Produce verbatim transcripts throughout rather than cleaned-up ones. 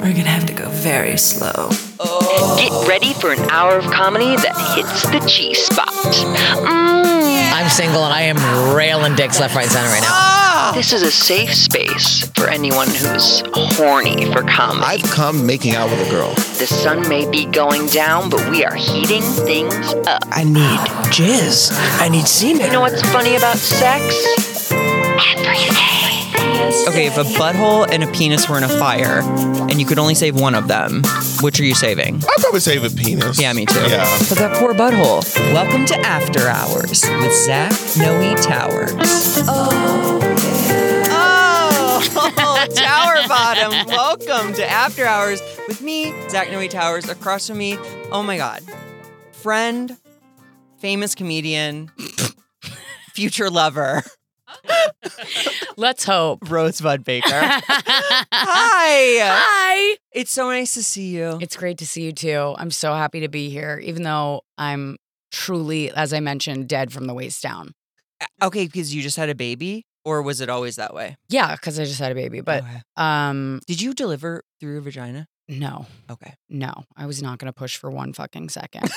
we're gonna have to go very slow. Get ready for an hour of comedy that hits the G-spot. Mm. I'm single and I am railing dicks left, right, center right now. This is a safe space for anyone who's horny for comedy. I've come making out with a girl. The sun may be going down, but we are heating things up. I need jizz. I need semen. You know what's funny about sex? Everything. Okay, if a butthole and a penis were in a fire, and you could only save one of them, which are you saving? I'd probably save a penis. Yeah, me too. Yeah. But that poor butthole. Welcome to After Hours with Zach Noe Towers. Oh, oh, Tower Bottom. Welcome to After Hours with me, Zach Noe Towers. Across from me, oh my God, friend, famous comedian, future Let's hope. Rosebud Baker. Hi. Hi. It's so nice to see you. It's great to see you too. I'm so happy to be here, even though I'm truly, as I mentioned, dead from the waist down. Okay, because you just had a baby, or was it always that way? Yeah, because I just had a baby. But Okay. um, Did you deliver through your vagina? no, Okay. no, I was not going to push for one fucking second.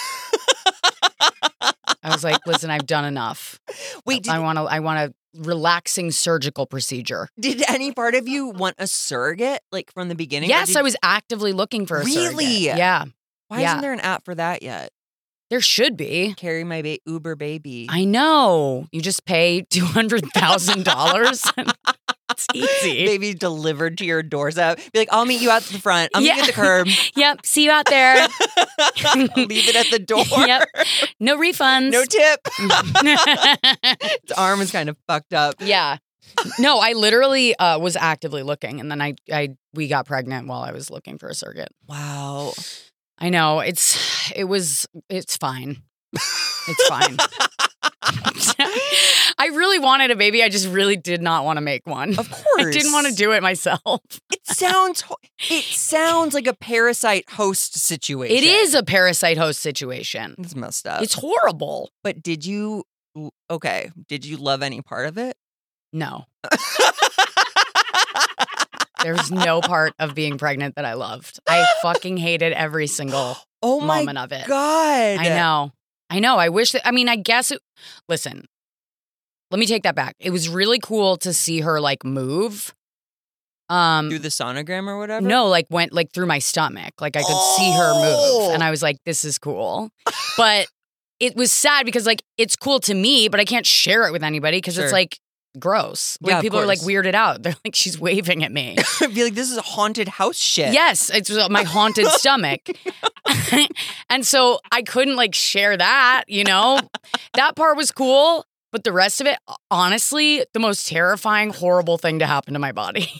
I was like, listen, I've done enough. Wait, did, I want to. I want a relaxing surgical procedure. did any part of you want a surrogate, like from the beginning? or Yes, did- I was actively looking for a surrogate. Really? Yeah, Why yeah. isn't there an app for that yet? there should be. Carry my ba- Uber baby. I know. You just pay two hundred thousand dollars. It's easy. Baby delivered to your doorstep. Be like, I'll meet you out the front. I'll meet you at the curb. Yep. See you out there. Leave it at the door. Yep. No refunds. No tip. Its arm is kind of fucked up. Yeah. No, I literally uh, was actively looking, and then I, I, we got pregnant while I was looking for a surrogate. Wow. I know it's, it was, it's fine. It's fine. I really wanted a baby. I just really did not want to make one. Of course. I didn't want to do it myself. It sounds ho- it sounds like a parasite host situation. It is a parasite host situation. It's messed up. It's horrible. But did you okay, did you love any part of it? No. There's no part of being pregnant that I loved. I fucking hated every single Oh my moment of it. God. I know. I know. I wish that, I mean, I guess, it, listen, let me take that back. It was really cool to see her like move. Um, Through the sonogram or whatever? no, like went like through my stomach. Like I could Oh. see her move. And I was like, this is cool. But it was sad because like it's cool to me, but I can't share it with anybody because Sure. it's like gross. Like Yeah, of people are like course. weirded out. They're like, she's waving at me. I'd be like, this is a haunted house shit. Yes, it's my haunted stomach. And so I couldn't like share that, you know? That part was cool, but the rest of it, honestly, the most terrifying, horrible thing to happen to my body.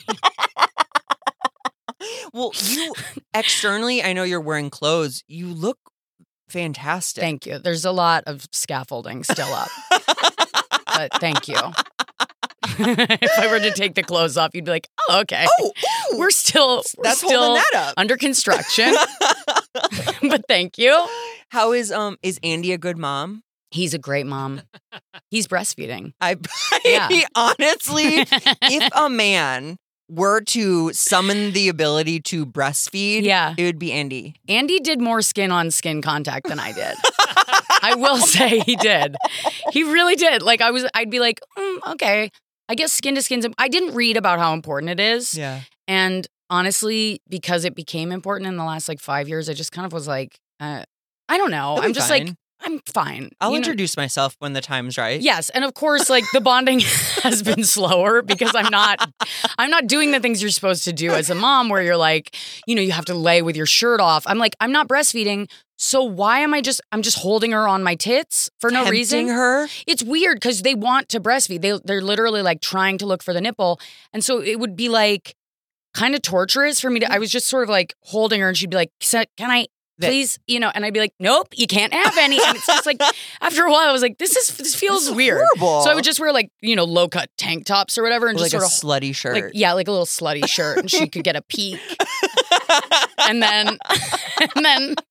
Well, you externally, I know you're wearing clothes. You look fantastic. Thank you. There's a lot of scaffolding still up. But thank you. If I were to take the clothes off, you'd be like, oh, okay. Oh, ooh. We're still, we're That's still holding that up. under construction. But thank you. How is um is Andy a good mom? He's a great mom. He's breastfeeding. I Yeah. honestly, if a man were to summon the ability to breastfeed, Yeah. it would be Andy. Andy did more skin on skin contact than I did. I will say he did. He really did. Like I was, I'd be like, mm, okay, I guess skin to skin's. I didn't read about how important it is. Yeah. And honestly, because it became important in the last like five years, I just kind of was like, uh, I don't know. You'll be I'm just like, fine. I'm fine. I'll You know? introduce myself when the time's right. Yes, and of course, like the bonding has been slower because I'm not, I'm not doing the things you're supposed to do as a mom, where you're like, you know, you have to lay with your shirt off. I'm like, I'm not breastfeeding, so why am I just, I'm just holding her on my tits for no Tempting reason. her. It's weird because they want to breastfeed. They they're literally like trying to look for the nipple, and so it would be like kind of torturous for me to. I was just sort of like holding her, and she'd be like, "Can I?" Please, you know, and I'd be like, nope, you can't have any. And it's just like, after a while, I was like, this is this feels This is weird. horrible. So I would just wear like, you know, low cut tank tops or whatever, and Like just a sort of slutty shirt. like, yeah, like a little slutty shirt, and she could get a peek. And then, and then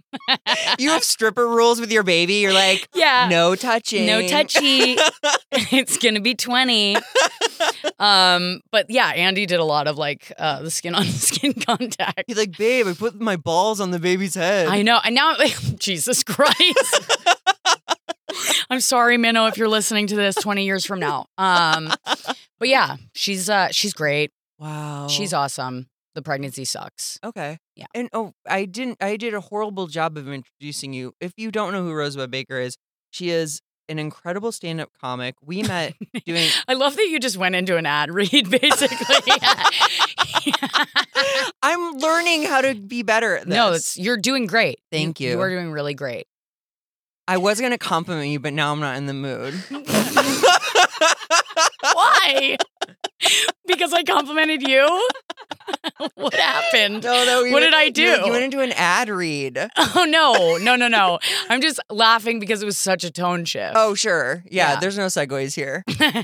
You have stripper rules with your baby. You're like, Yeah. no touching. No touchy. It's going to be twenty. Um, but yeah, Andy did a lot of like uh, the skin on skin contact. He's like, babe, I put my balls on the baby's head. I know. And now, Jesus Christ. I'm sorry, Minnow, if you're listening to this twenty years from now. Um, but yeah, she's uh, she's great. Wow. She's awesome. The pregnancy sucks. Okay. Yeah. And oh, I didn't, I did a horrible job of introducing you. If you don't know who Rosebud Baker is, she is an incredible stand-up comic. We met doing. I love that you just went into an ad read, basically. I'm learning how to be better at this. No, it's, you're doing great. Thank you. You are doing really great. I was going to compliment you, but now I'm not in the mood. Why? Because I complimented you? What happened? No, no. What did I do? You, you went into an ad read. Oh, no. No, no, no. I'm just laughing because it was such a tone shift. Oh, sure. Yeah, Yeah. there's no segues here.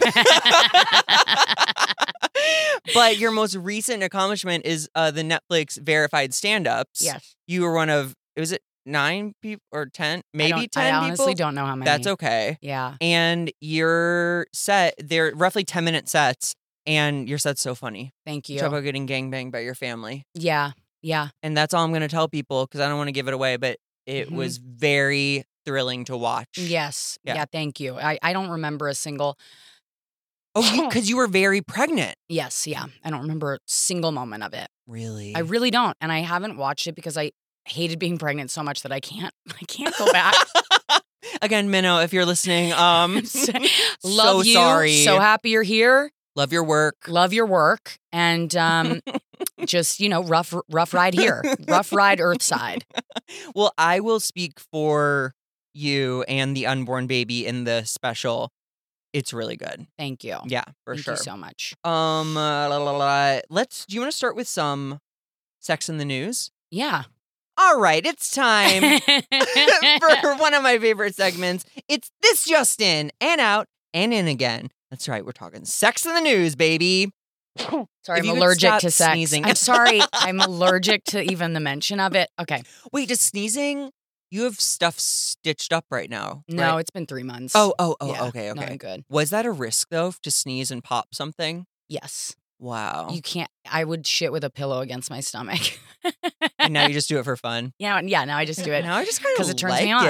But your most recent accomplishment is uh, the Netflix verified stand-ups. Yes. You were one of, was it nine people or ten? I Maybe don't- ten I people? honestly don't know how many. That's okay. Yeah. And your set, they're roughly ten minute sets, and your set's so funny. Thank You you. talk about getting gangbanged by your family. Yeah. Yeah. And that's all I'm going to tell people because I don't want to give it away, but it Mhm. was very thrilling to watch. Yes. Yeah. Yeah. Thank you. I, I don't remember a single. Oh, because you were very pregnant. Yes. Yeah. I don't remember a single moment of it. Really? I really don't. And I haven't watched it because I hated being pregnant so much that I can't, I can't go back. Again, Minnow, if you're listening, um, So- so Love you. sorry. So happy you're here. Love your work. Love your work. And um, just, you know, rough, rough ride here. Rough ride Earthside. Well, I will speak for you and the unborn baby in the special. It's really good. Thank you. Yeah, for Thank sure. you so much. Um, uh, la, la, la. let's. Do you want to start with some sex in the news? Yeah. All right, it's time for one of my favorite segments. It's This Just In, and out and in again. That's right, we're talking sex in the news, baby. Sorry, If I'm you could allergic stop to sex. sneezing. I'm sorry. I'm allergic to even the mention of it. Okay. Wait, does sneezing? You have stuff stitched up right now. No, right? it's been three months. Oh, oh, oh. Yeah. Okay, No, okay. I'm good. Was that a risk though to sneeze and pop something? Yes. Wow. You can't. I would shit with a pillow against my stomach. And now you just do it for fun. Yeah. Yeah. Now I just do it. Now I just kind of 'Cause it turns like me on.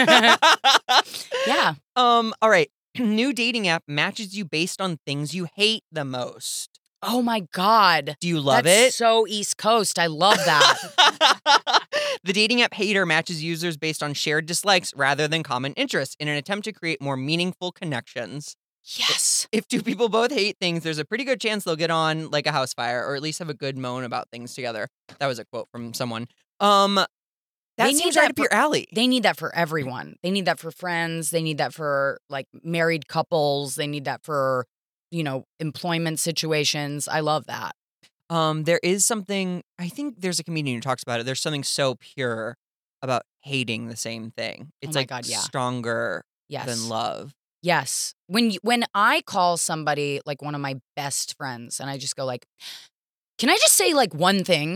it. Yeah. Um. All right. New dating app matches you based on things you hate the most. Oh my God. Do you love That's it? so East Coast. I love that. The dating app Hater matches users based on shared dislikes rather than common interests in an attempt to create more meaningful connections. Yes. If two people both hate things, there's a pretty good chance they'll get on like a house fire or at least have a good moan about things together. That was a quote from someone. Um, that They seems need right that up your for- alley. They need that for everyone. They need that for friends. They need that for like married couples. They need that for, you know, employment situations. I love that. Um, there is something, I think there's a comedian who talks about it. There's something so pure about hating the same thing. It's my like God, yeah. stronger Yes. than love. Yes. When you, when I call somebody like one of my best friends and I just go like, can I just say like one thing?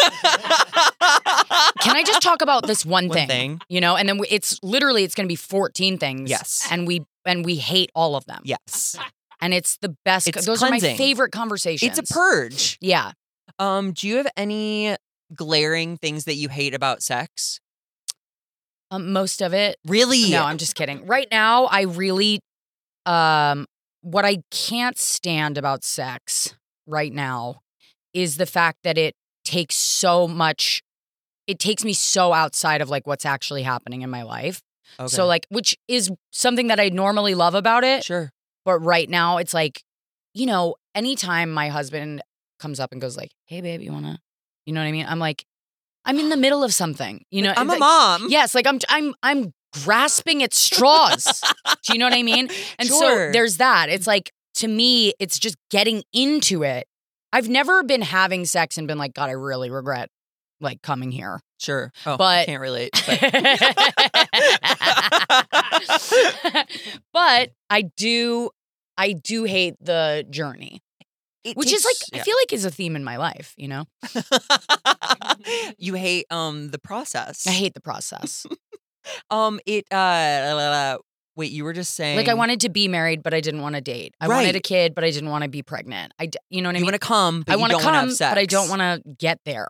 Can I just talk about this one, One thing? thing. You know, and then we, it's literally it's going to be fourteen things. Yes. And we and we hate all of them. Yes. And it's the best. It's Those are cleansing. my favorite conversations. It's a purge. Yeah. Um, do you have any glaring things that you hate about sex? Um, most of it. Really? No, I'm just kidding. Right now, I really, um, what I can't stand about sex right now is the fact that it takes so much. It takes me so outside of like what's actually happening in my life. Okay. So like, which is something that I normally love about it. Sure. But right now, it's like, you know, anytime my husband comes up and goes like, "Hey, babe, you wanna," you know what I mean? I'm like, I'm in the middle of something. You know, I'm a like, mom. Yes, like I'm, I'm, I'm grasping at straws. Do you know what I mean? And Sure. so there's that. It's like to me, it's just getting into it. I've never been having sex and been like, God, I really regret like coming here. Sure. Oh, I But- can't relate. But But I do, I do hate the journey. it Which takes, is like, yeah. I feel like is a theme in my life, you know? You hate um the process. I hate the process. Um, it uh, wait, you were just saying Like I wanted to be married, but I didn't want to date. I Right. wanted a kid, but I didn't want to be pregnant. I, d- you know what I you mean? want to come, but I you want to don't want to come, have sex. but I don't want to get there.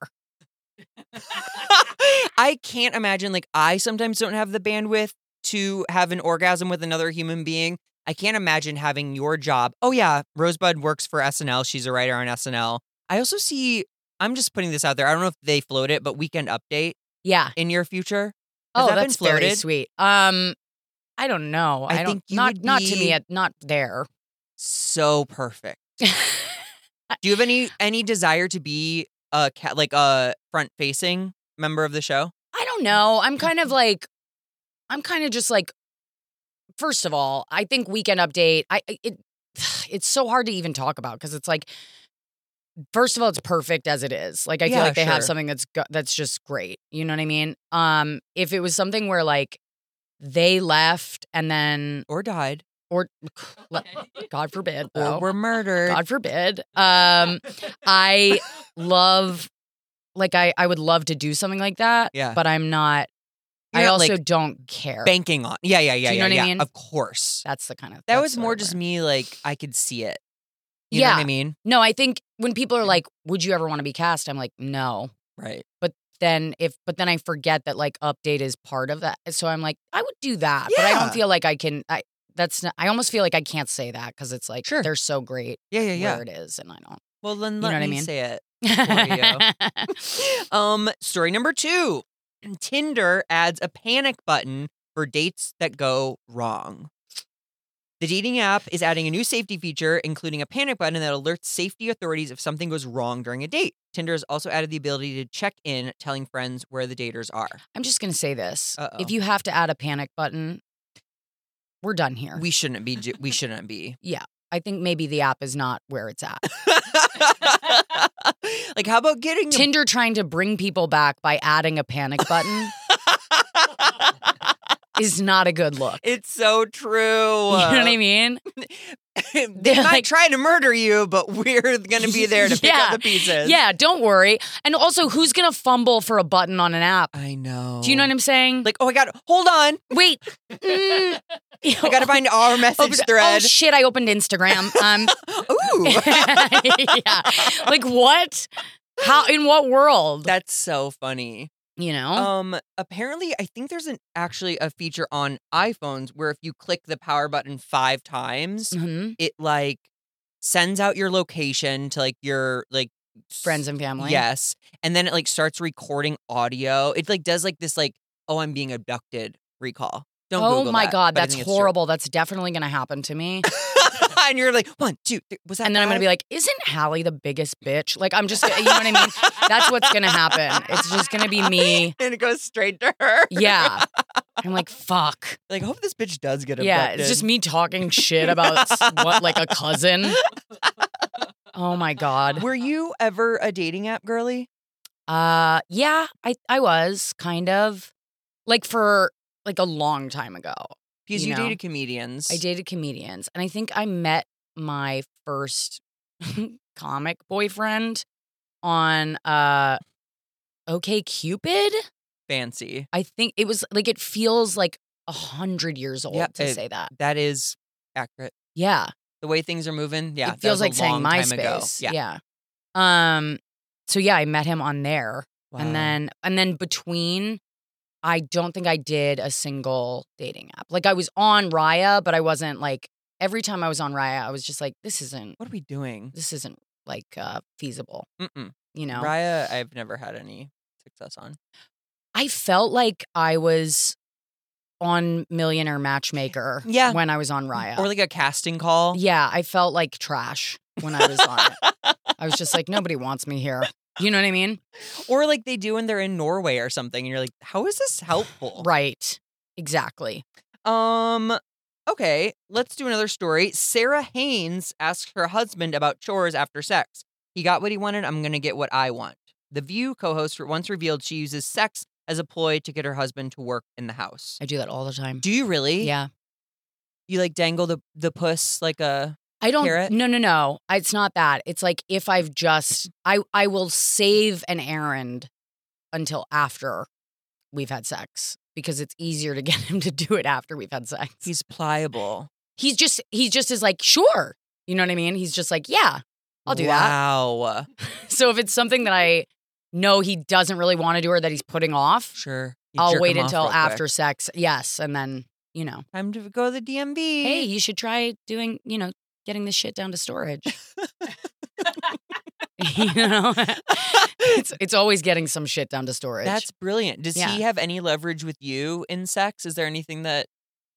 I can't imagine. Like I sometimes don't have the bandwidth to have an orgasm with another human being. I can't imagine having your job. Oh yeah, Rosebud works for S N L. She's a writer on S N L. I also see. I'm just putting this out there. I don't know if they float it, but Weekend Update Yeah. in your future. Has Oh, that been that's very floated? sweet. Um, I don't know. I I, don't. think you not would not to be- me. At, not there. So perfect. Do you have any any desire to be a cat like a front facing member of the show? I don't know. I'm kind of like, I'm kind of just like. First of all, I think Weekend Update. I I- it. It's so hard to even talk about because it's like. First of all, it's perfect as it is. Like I feel Yeah, like they have sure. something that's go- that's just great. You know what I mean? Um, if it was something where like they left and then Or died? or God forbid, Or though. were murdered? God forbid. Um, I love like I I would love to do something like that. Yeah. but I'm not. You're I not, also like, don't care. Banking on. Yeah, yeah, yeah, Do you yeah. know what I yeah. mean? Of course. That's the kind of That that's was sort more of just where- me, like, I could see it. You Yeah. know what I mean? No, I think when people are like, "Would you ever want to be cast?" I'm like, "No." Right. Then if but then I forget that like Update is part of that. So I'm like, I would do that, but I Yeah. don't feel like I can. I that's not, I almost feel like I can't say that because it's like Sure. they're so great Yeah, yeah, yeah. where it is, and I don't. Well, then You let know what I me mean? say it. For you. um, story number two. Tinder adds a panic button for dates that go wrong. The dating app is adding a new safety feature, including a panic button that alerts safety authorities if something goes wrong during a date. Tinder has also added the ability to check in, telling friends where the daters are. I'm just gonna say this: Uh-oh. if you have to add a panic button, we're done here. We shouldn't be. do- We shouldn't be. I think maybe the app is not where it's at. Like, how about getting a Tinder trying to bring people back by adding a panic button is not a good look. It's so true. You know what I mean? They They're might like- try to murder you, but we're going to be there to pick Yeah. up the pieces. Yeah, don't worry. And also, who's gonna fumble for a button on an app? I know. Do you know what I'm saying? Like, oh, I got. Hold on. Wait. Mm, I got to find our message Open- thread. Oh shit! I opened Instagram. Um, Ooh, yeah. Like what? How? In what world? that's so funny. You know? Um, apparently, I think there's an actually a feature on iPhones where if you click the power button five times, hmm it like sends out your location to like your like Friends and family. Yes. And then it like starts recording audio. It like does like this like, oh, I'm being abducted recall. Don't Oh Google my that, god, but I that's think it's true. horrible. That's definitely gonna happen to me. And you're like, one, two, three. Was that And then I'm gonna five? be like, isn't Hallie the biggest bitch? Like I'm just, you know what I mean? That's what's gonna happen. It's just gonna be me. and it goes straight to her. Yeah. I'm like, fuck. Like, hope this bitch does get abducted. Yeah, it's just me talking shit about s- what, like a cousin. Oh my god. Were you ever a dating app girly? Uh, yeah, I I was kind of like for like a long time ago. Because You you, know. dated comedians. I dated comedians, and I think I met my first comic boyfriend on uh OK Cupid. Fancy. I think it was like it feels like a hundred years old Yeah, to it- say that. That is accurate. Yeah, The way things are moving, yeah. it feels that like was a saying long time ago. MySpace. Yeah. Yeah. Um. So yeah, I met him on there, Wow. and then and then between, I don't think I did a single dating app. Like I was on Raya, but I wasn't like every time I was on Raya, I was just like, this isn't What are we doing? this isn't like uh, feasible. Mm-mm. You know, Raya, I've never had any success on. I felt like I was on Millionaire Matchmaker. Yeah. when I was on Raya. Or like a casting call. Yeah, I felt like trash when I was on it. I was just like, nobody wants me here. You know what I mean? Or like they do when they're in Norway or something. And you're like, how is this helpful? Right. Exactly. Um, okay, let's do another story. Sarah Haynes asks her husband about chores after sex. He got what he wanted. I'm going to get what I want. The View co-host once revealed she uses sex as a ploy to get her husband to work in the house. I do that all the time. Do you really? Yeah. You like dangle the, the puss like a... I don't. Carrot? No, no, no. It's not that. It's like if I've just, I, I will save an errand until after we've had sex because it's easier to get him to do it after we've had sex. He's pliable. He's just, he's just is like, sure. You know what I mean? He's just like, yeah, I'll do wow. that. So if it's something that I know he doesn't really want to do or that he's putting off, Sure. You I'll jerk wait him off until real after quick. sex. Yes. And then, you know, Time to go to the D M V. hey, you should try doing, you know, getting this shit down to storage. You know, it's it's always getting some shit down to storage. That's brilliant. Does Yeah. he have any leverage with you in sex? Is there anything that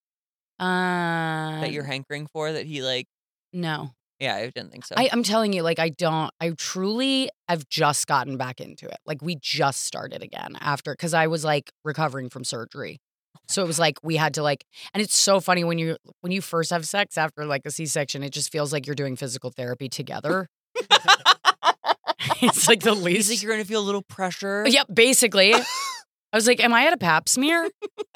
uh, that you're hankering for that he like? no. Yeah, I didn't think so. I, I'm telling you, like, I don't. I truly, I've just gotten back into it. Like, we just started again after because I was like recovering from surgery. So it was like we had to like, and it's so funny when you when you first have sex after like a C-section, it just feels like you're doing physical therapy together. It's like the He's least. like, you're gonna feel a little pressure. Yep, basically. I was like, am I at a pap smear?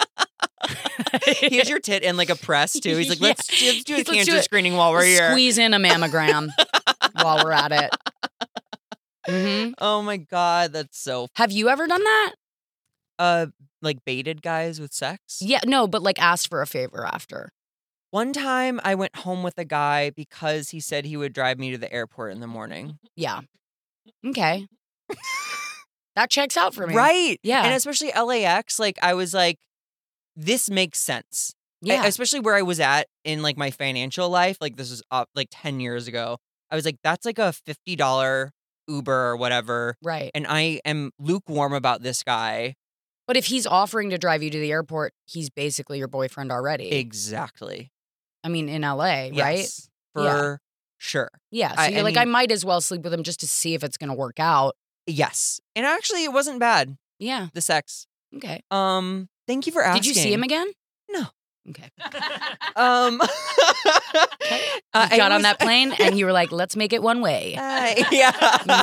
He has your tit in like a press too. He's like, Yeah. let's, let's do a Let's do cancer it. screening while we're here. Squeeze in a mammogram while we're at it. hmm Oh my god, that's so. Have you ever done that? Uh, like baited guys with sex. Yeah, no, but like asked for a favor after. One time, I went home with a guy because he said he would drive me to the airport in the morning. Yeah. Okay. That checks out for me. Right. Yeah. And especially L A X, like I was like, this makes sense. Yeah. I- especially where I was at in like my financial life. Like this was up like ten years ago. I was like, that's like a fifty dollars Uber or whatever. Right. And I am lukewarm about this guy. But if he's offering to drive you to the airport, he's basically your boyfriend already. Exactly. I mean, in L A, right? Yes, for Yeah. sure. Yeah. So I- you're I like, mean- I might as well sleep with him just to see if it's going to work out. Yes. And actually, it wasn't bad, Yeah. the sex. Okay. Um, thank you for asking. Did you see him again? No. Okay. Um, You uh, it got on was- that plane and you were like, let's make it one way. Uh, yeah.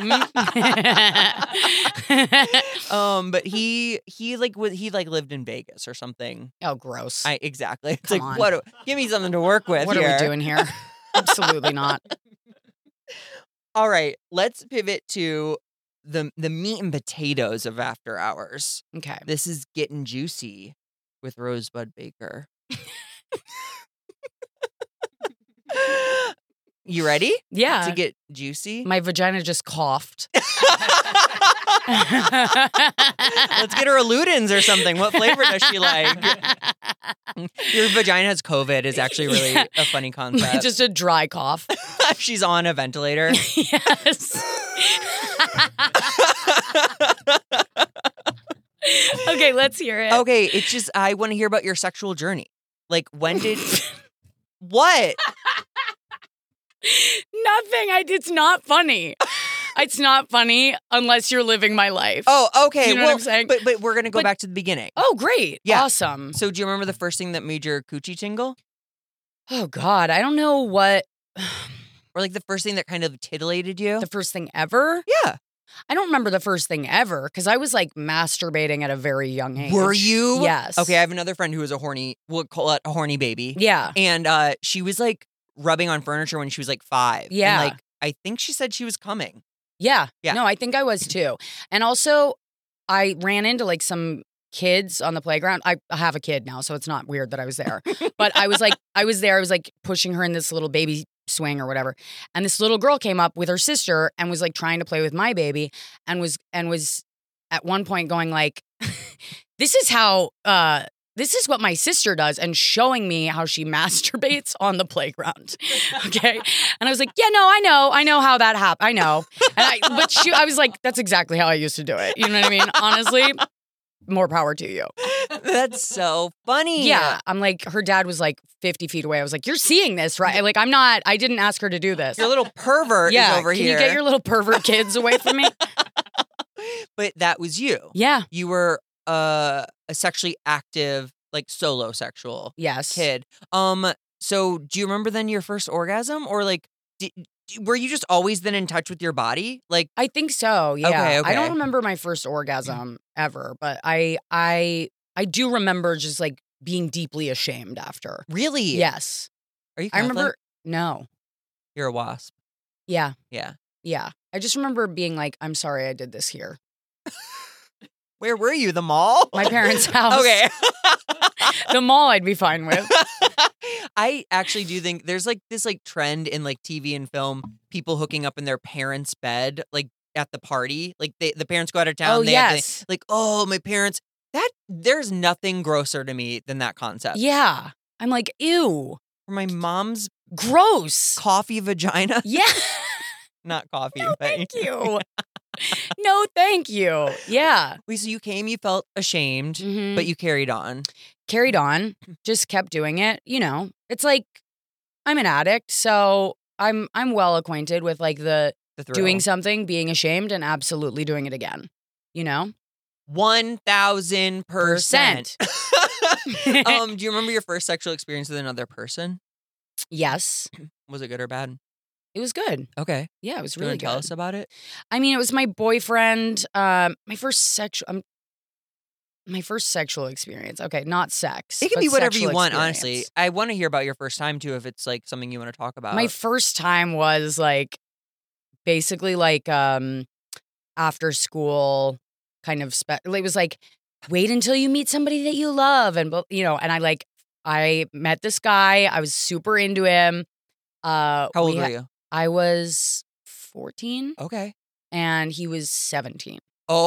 Mhm. um, but he he like was he like lived in Vegas or something. Oh, gross. I exactly. It's Come like on. what? do- Give me something to work with what here. are we doing here? Absolutely not. All right, let's pivot to the the meat and potatoes of After Hours. Okay. This is getting juicy with Rosebud Baker. You ready Yeah. to get juicy? My vagina just coughed. Let's get her a Ludens or something. What flavor does she like? Your vagina has COVID is actually really Yeah. a funny concept. Just a dry cough. She's on a ventilator. Yes. Okay, let's hear it. Okay, it's just I want to hear about your sexual journey. Like when did what? Nothing. I. It's not funny. It's not funny unless you're living my life. Oh, okay. You know well, what I'm saying? But but we're gonna go But- back to the beginning. Oh, great. Yeah. Awesome. So do you remember the first thing that made your coochie tingle? Oh God, I don't know what Or like the first thing that kind of titillated you? the first thing ever. Yeah. I don't remember the first thing ever because I was like masturbating at a very young age. Were you? Yes. Okay, I have another friend who was a horny, we'll call it a horny baby. Yeah. And uh, she was like rubbing on furniture when she was like five. Yeah. And like, I think she said she was coming. Yeah. Yeah. No, I think I was too. And also, I ran into like some kids on the playground. I I have a kid now, so it's not weird that I was there. But I was like, I was there. I was like pushing her in this little baby swing or whatever. And this little girl came up with her sister and was like trying to play with my baby and was and was at one point going like, this is how uh this is what my sister does and showing me how she masturbates on the playground. Okay. And I was like, yeah, no, I know. I know how that happened. I know. And I but she I was like, that's exactly how I used to do it. You know what I mean? Honestly, more power to you. That's so funny. Yeah. I'm like, her dad was like fifty feet away. I was like, you're seeing this, right? Like, I'm not, I didn't ask her to do this. Your little pervert yeah. is over Can here. you get your little pervert kids away from me? But that was you. Yeah. You were uh, a sexually active, like solo sexual Yes. kid. Um. So do you remember then your first orgasm, or like, did, were you just always then in touch with your body? Like, I think so. Yeah. Okay, okay. I don't remember my first orgasm ever, but I, I, I do remember just like being deeply ashamed after. really? Yes. Are you I Catholic? remember, no. You're a wasp. Yeah. Yeah. Yeah. I just remember being like, I'm sorry I did this here. Where were you? The mall? My parents' house. Okay. The mall I'd be fine with. I actually do think there's like this like trend in like T V and film, people hooking up in their parents' bed, like at the party. Like they, the parents go out of town. Oh, they have yes. the- like, oh, my parents. That there's nothing grosser to me than that concept. Yeah. I'm like, ew. For my mom's Gross. coffee vagina. Yeah. Not coffee. No, but thank you. No, thank you. Yeah. Wait, so you came, you felt ashamed, Mhm. but you carried on. Carried on, just kept doing it. You know, it's like I'm an addict, so I'm I'm well acquainted with like the The thrill. doing something, being ashamed, and absolutely doing it again. You know, One thousand percent. Um, do you remember your first sexual experience with another person? Yes, Was it good or bad? it was good. Okay. Yeah, it was Do you really wanna good. tell us about it? I mean, it was my boyfriend. Um, my first sexual. Um, my first sexual experience. Okay, not sex. It can but be whatever you sexual want, honestly. experience. I want to hear about your first time too, if it's like something you want to talk about. My first time was like basically like um after school kind of spe- it was like wait until you meet somebody that you love and bu- you know and I like I met this guy. I was super into him. Uh How old we were ha- you? I was fourteen Okay. and he was seventeen.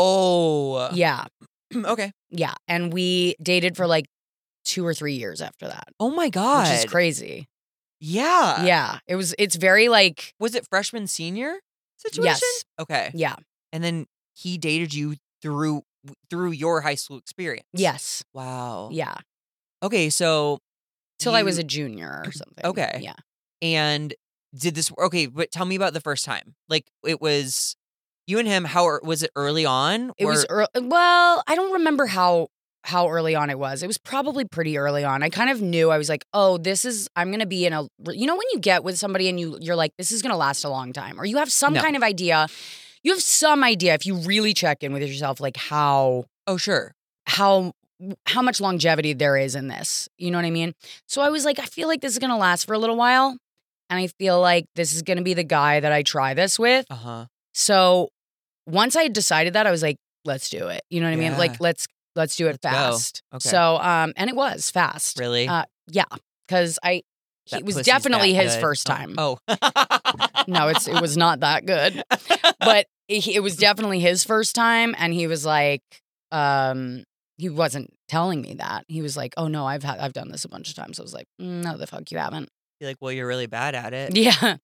Oh. Yeah. Okay. Yeah, and we dated for like two or three years after that. Oh my God. Which is crazy. Yeah. Yeah. It was it's very like Was it freshman senior situation? yes. Okay. Yeah. And then he dated you through through your high school experience. Yes. Wow. Yeah. Okay, so Till I you- was a junior or something. Okay. Yeah. and did this okay, but tell me about the first time. Like it was you and him, how was it early on? It was or- early. Well, I don't remember how how early on it was. It was probably pretty early on. I kind of knew. I was like, "Oh, this is I'm going to be in a you know when you get with somebody and you you're like, this is going to last a long time." Or you have some No. kind of idea. You have some idea if you really check in with yourself like how Oh, sure. how how much longevity there is in this. You know what I mean? So I was like, I feel like this is going to last for a little while. And I feel like this is going to be the guy that I try this with. Uh-huh. So once I had decided that, I was like, let's do it. You know what I mean? Yeah. Like, let's let's do it Let's go. fast. Okay. So um and it was fast. Really? Uh yeah. Cause I That it was pussy's definitely that his good. first Oh. time. Oh. No, it's it was not that good. But it, it was definitely his first time, and he was like, um, he wasn't telling me that. He was like, "Oh no, I've had I've done this a bunch of times." I was like, mm, "No, the fuck you haven't." You're like, well, you're really bad at it. Yeah,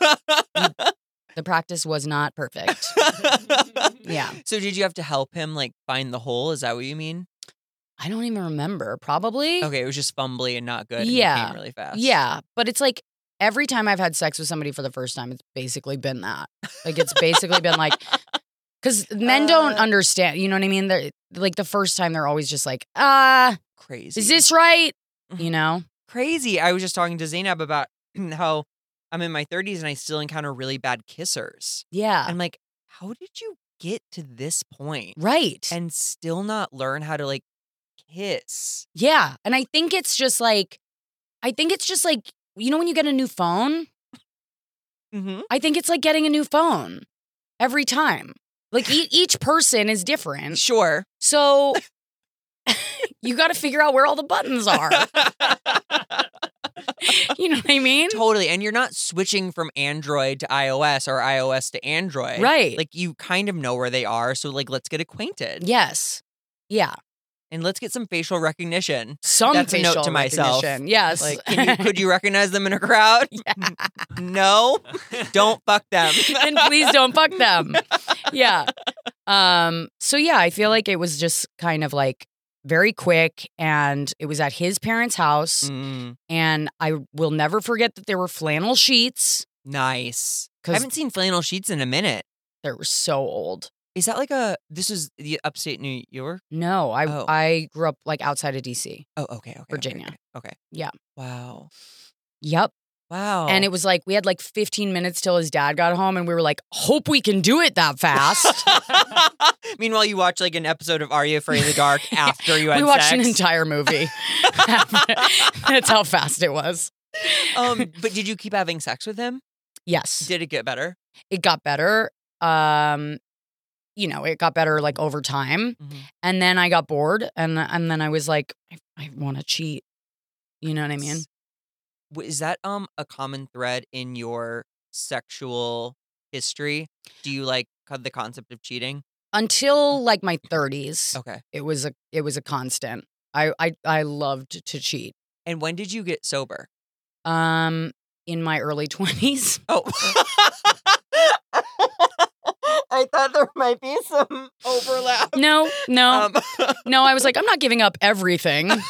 the practice was not perfect. Yeah. So did you have to help him like find the hole? Is that what you mean? I don't even remember. Probably. Okay, it was just fumbly and not good. And you Yeah. came really fast. Yeah, but it's like every time I've had sex with somebody for the first time, it's basically been that. Like it's basically been like, because men don't Uh. understand. You know what I mean? They're like the first time they're always just like, ah, Crazy. is this right? Mm-hmm. You know? crazy? I was just talking to Zainab about how I'm in my thirties and I still encounter really bad kissers. Yeah. I'm like, how did you get to this point Right. and still not learn how to like kiss? Yeah. And I think it's just like, I think it's just like, you know, when you get a new phone, Mm-hmm. I think it's like getting a new phone every time. Like e- each person is different. Sure. So you got to figure out where all the buttons are. You know what I mean? Totally. And you're not switching from Android to iOS or iOS to Android. Right. Like you kind of know where they are. So like, let's get acquainted Yes. Yeah. and let's get some facial recognition. Some That's a note facial to myself. recognition. Yes. Like, can you, could you recognize them in a crowd? No, don't fuck them. And please don't fuck them. Yeah. Um, so yeah, I feel like it was just kind of like very quick, and it was at his parents' house. Mm, And I will never forget that there were flannel sheets. nice. I 'Cause- haven't seen flannel sheets in a minute. They were so old. Is that like a? This is the upstate New York. No, I Oh. I grew up like outside of D C. Oh, okay, okay, okay, Virginia. Okay, okay. Yeah. Wow. Yep. Wow. And it was like we had like fifteen minutes till his dad got home, and we were like, hope we can do it that fast. Meanwhile, you watch like an episode of Are You Afraid of the Dark after you had We watched sex. an entire movie. That's how fast it was. um, but did you keep having sex with him? Yes. Did it get better? It got better. Um, you know, it got better like over time. Mm-hmm. And then I got bored and and then I was like, I, I want to cheat. You know what I mean? Is that um a common thread in your sexual history? Do you like the concept of cheating? Until like my thirties, Okay. it was a it was a constant. I I I loved to cheat. And when did you get sober? Um, in my early twenties. Oh. I thought there might be some overlap. No, no, Um, no. I was like, I'm not giving up everything. I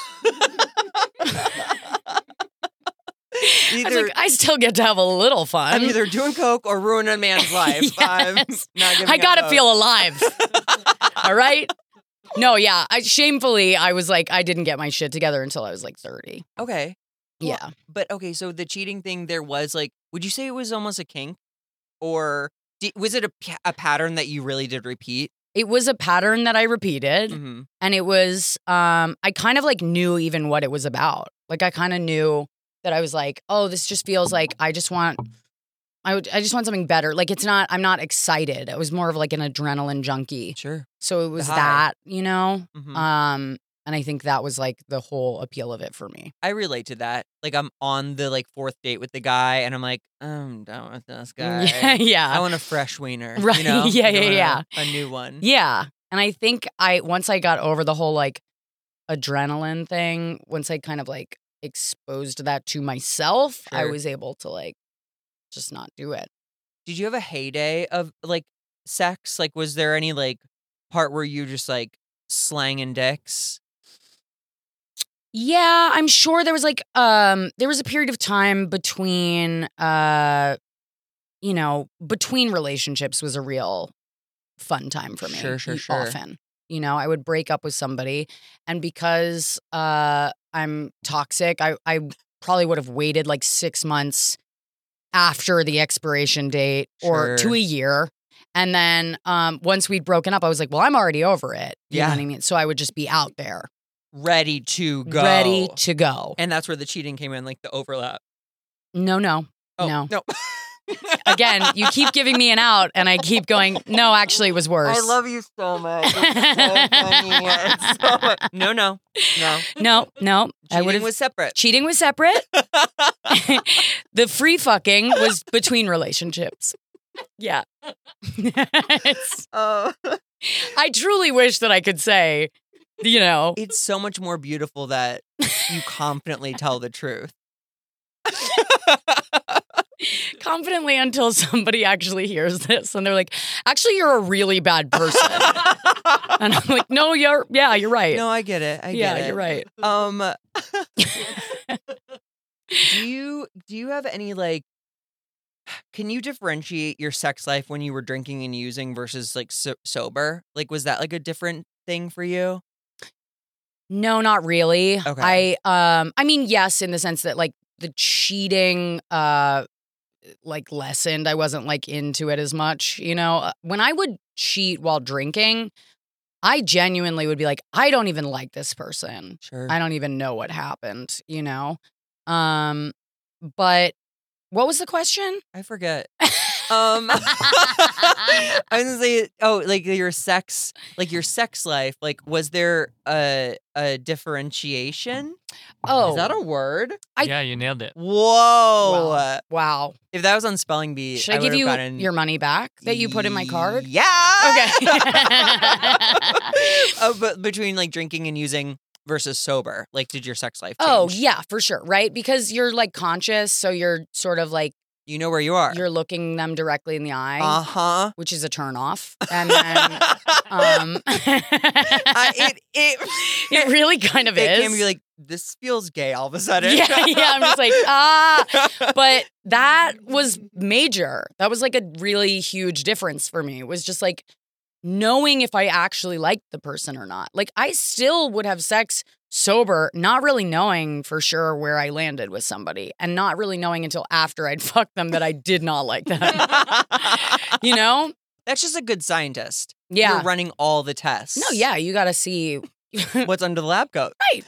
either was like, I still get to have a little fun. I'm either doing coke or ruining a man's life. I'm Yes. not giving I up gotta both. feel alive. All right. No, yeah. I shamefully, I was like, I didn't get my shit together until I was like thirty. Okay. Well, Yeah. But okay, so the cheating thing, there was like, would you say it was almost a kink? Or di- was it a, pa- a pattern that you really did repeat? It was a pattern that I repeated. Mm-hmm. And it was, um, I kind of like knew even what it was about. Like I kind of knew that I was like, oh, this just feels like I just want, I would, I just want something better. Like it's not, I'm not excited. I was more of like an adrenaline junkie. Sure. So it was high. that, you know? Mhm. Um, and I think that was like the whole appeal of it for me. I relate to that. Like I'm on the like fourth date with the guy and I'm like, I'm done with this guy. Yeah, yeah. I want a fresh wiener. Right, You know? yeah, You yeah, want A, a new one. Yeah. And I think I once I got over the whole like adrenaline thing, once I kind of like exposed that to myself, I Sure. was able to like just not do it. Did you have a heyday of like sex? Like was there any like part where you just like slanging dicks? Yeah, I'm sure there was like um there was a period of time between uh you know, between relationships was a real fun time for me. Sure, sure, y- sure. Often. You know, I would break up with somebody and because uh I'm toxic, I I probably would have waited like six months after the expiration date or to Sure. a year. And then um once we'd broken up, I was like, well, I'm already over it. You Yeah. know what I mean? So I would just be out there, Ready to go. ready to go. And that's where the cheating came in, like the overlap. No, no. Oh, No. no. Again, you keep giving me an out, and I keep going, no, actually, it was worse. I love you so much. It's so funny. It's so much. No, no, no. No, no. I would Cheating have. was separate. Cheating was separate. The free fucking was between relationships. Yeah. It's- Oh. I truly wish that I could say, you know, It's so much more beautiful that you confidently tell the truth. confidently until somebody actually hears this and they're like, actually, you're a really bad person. And I'm like, no, you're, yeah, you're right. No, I get it. I yeah, get it. you're right. Um, do you do you have any like? Can you differentiate your sex life when you were drinking and using versus like so- sober? Like, was that like a different thing for you? No, not really. Okay. I um I mean, yes, in the sense that like the cheating uh like lessened. I wasn't like into it as much, you know. Uh, When I would cheat while drinking, I genuinely would be like, I don't even like this person. Sure. I don't even know what happened, you know. Um but what was the question? I forget. Um, I was gonna say, oh, like your sex, like your sex life. Like, was there a a differentiation? Oh, Is that a word? I- yeah, you nailed it. Whoa! Wow. wow. If that was on spelling bee, Should I, give would've you gotten- your money back that you put in my card? Yeah. Okay. Oh, but between like drinking and using versus sober, like, did your sex life change? Oh, yeah, for sure, right? Because you're like conscious, so you're sort of like You know where you are. you're looking them directly in the eye, Uh huh. which is a turn off. And then um I, it it it really kind of it is. can be like, this feels gay all of a sudden. yeah, yeah. I'm just like, ah. But that was major. That was like a really huge difference for me. It was just like knowing if I actually liked the person or not. Like I still would have sex sober, not really knowing for sure where I landed with somebody and not really knowing until after I'd fucked them that I did not like them. You know? That's just a good scientist. Yeah. You're running all the tests. No, yeah, you got to see. What's under the lab coat? Right.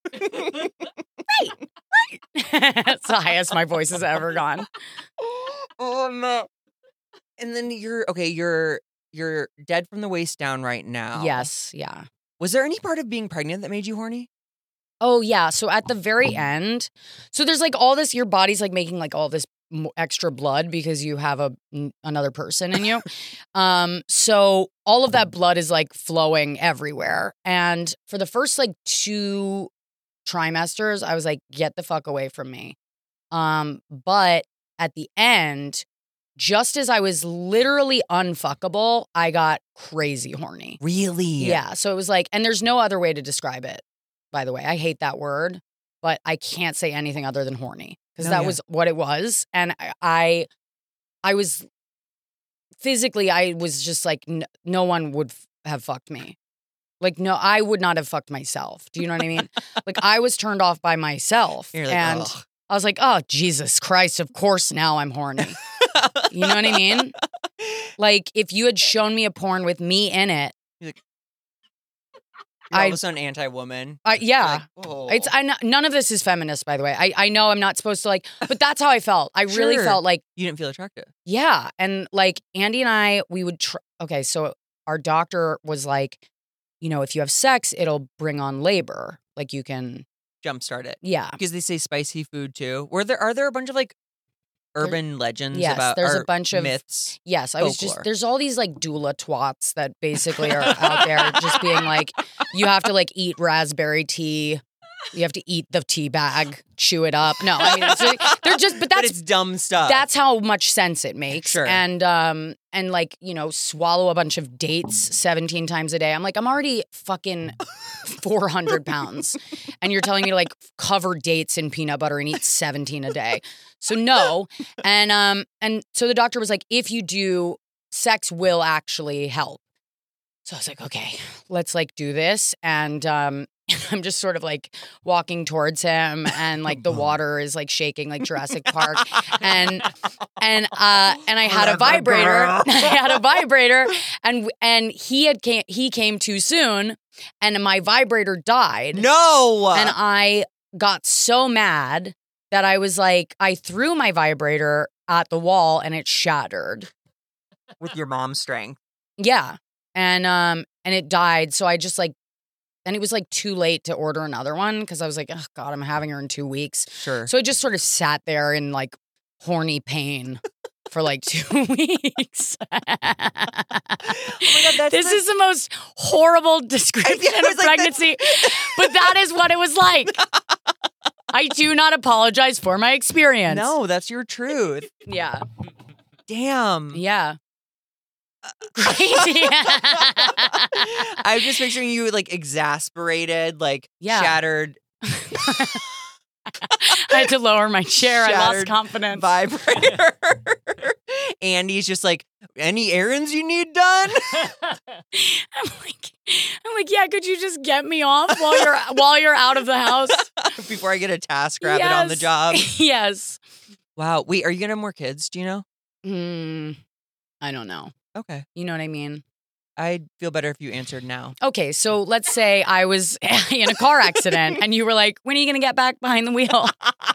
It's the highest my voice has ever gone. Oh no. And then you're okay, you're you're dead from the waist down right now. Yes, yeah. Was there any part of being pregnant that made you horny? Oh, yeah. So at the very end, so there's like all this, your body's like making like all this mo- extra blood because you have a n- another person in you. um, so all of that blood is like flowing everywhere. And for the first like two trimesters, I was like, get the fuck away from me. Um, but at the end, just as I was literally unfuckable, I got crazy horny. Really? Yeah. So it was like, and there's no other way to describe it, by the way. I hate that word, but I can't say anything other than horny because No, that yeah. was what it was. And I, I, I was physically, I was just like, n- no one would f- have fucked me. Like, no, I would not have fucked myself. Do you know what I mean? Like, I was turned off by myself. You're like, and "Ugh." I was like, oh, Jesus Christ, of course now I'm horny. You know what I mean? Like, if you had shown me a porn with me in it, You're all I- of a sudden anti-woman. I, yeah. Like, oh. It's I kn- none of this is feminist, by the way. I, I know I'm not supposed to like, but that's how I felt. I really Sure. felt like, You didn't feel attractive. yeah. And like Andy and I, we would try. Okay, so our doctor was like, you know, if you have sex, it'll bring on labor. Like you can, Jumpstart it. yeah. Because they say spicy food too. Were there are there a bunch of like urban legends yes, about there's a or bunch of- myths? Yes, I was just, Folklore. there's all these like doula twats that basically are out there just being like, you have to like eat raspberry tea. You have to eat the tea bag, chew it up. No, I mean, it's like, they're just, but But that's it's dumb stuff. That's how much sense it makes. Sure. And um and like, you know, swallow a bunch of dates seventeen times a day. I'm like, I'm already fucking four hundred pounds. And you're telling me to like cover dates in peanut butter and eat seventeen a day. So no. And um and so the doctor was like, if you do, sex will actually help. So I was like, okay, let's like do this. And um I'm just sort of like walking towards him and like the water is like shaking like Jurassic Park. And and uh and I had a vibrator. I had a vibrator and and he had came he came too soon and my vibrator died. no. And I got so mad that I was like, I threw my vibrator at the wall and it shattered. with your mom's strength. Yeah. And um and it died. So I just like and it was like too late to order another one because I was like, oh God, I'm having her in two weeks. Sure. So I just sort of sat there in like horny pain for like two weeks. oh my God, that's this the- is the most horrible description I was of like, pregnancy, but that is what it was like. I do not apologize for my experience. No, that's your truth. Yeah. Damn. Yeah. Crazy. I'm just picturing you like exasperated, like Yeah. shattered I had to lower my chair. I lost Shattered confidence. vibrator. Andy's just like, any errands you need done? I'm like, I'm like, yeah. Could you just get me off while you're while you're out of the house? Before I get a task rabbit on the Yes. job. Yes. Wow. Wait, are you gonna have more kids? Do you know? Hmm. I don't know. Okay. You know what I mean? I'd feel better if you answered now. Okay, so let's say I was in a car accident and you were like, when are you going to get back behind the wheel?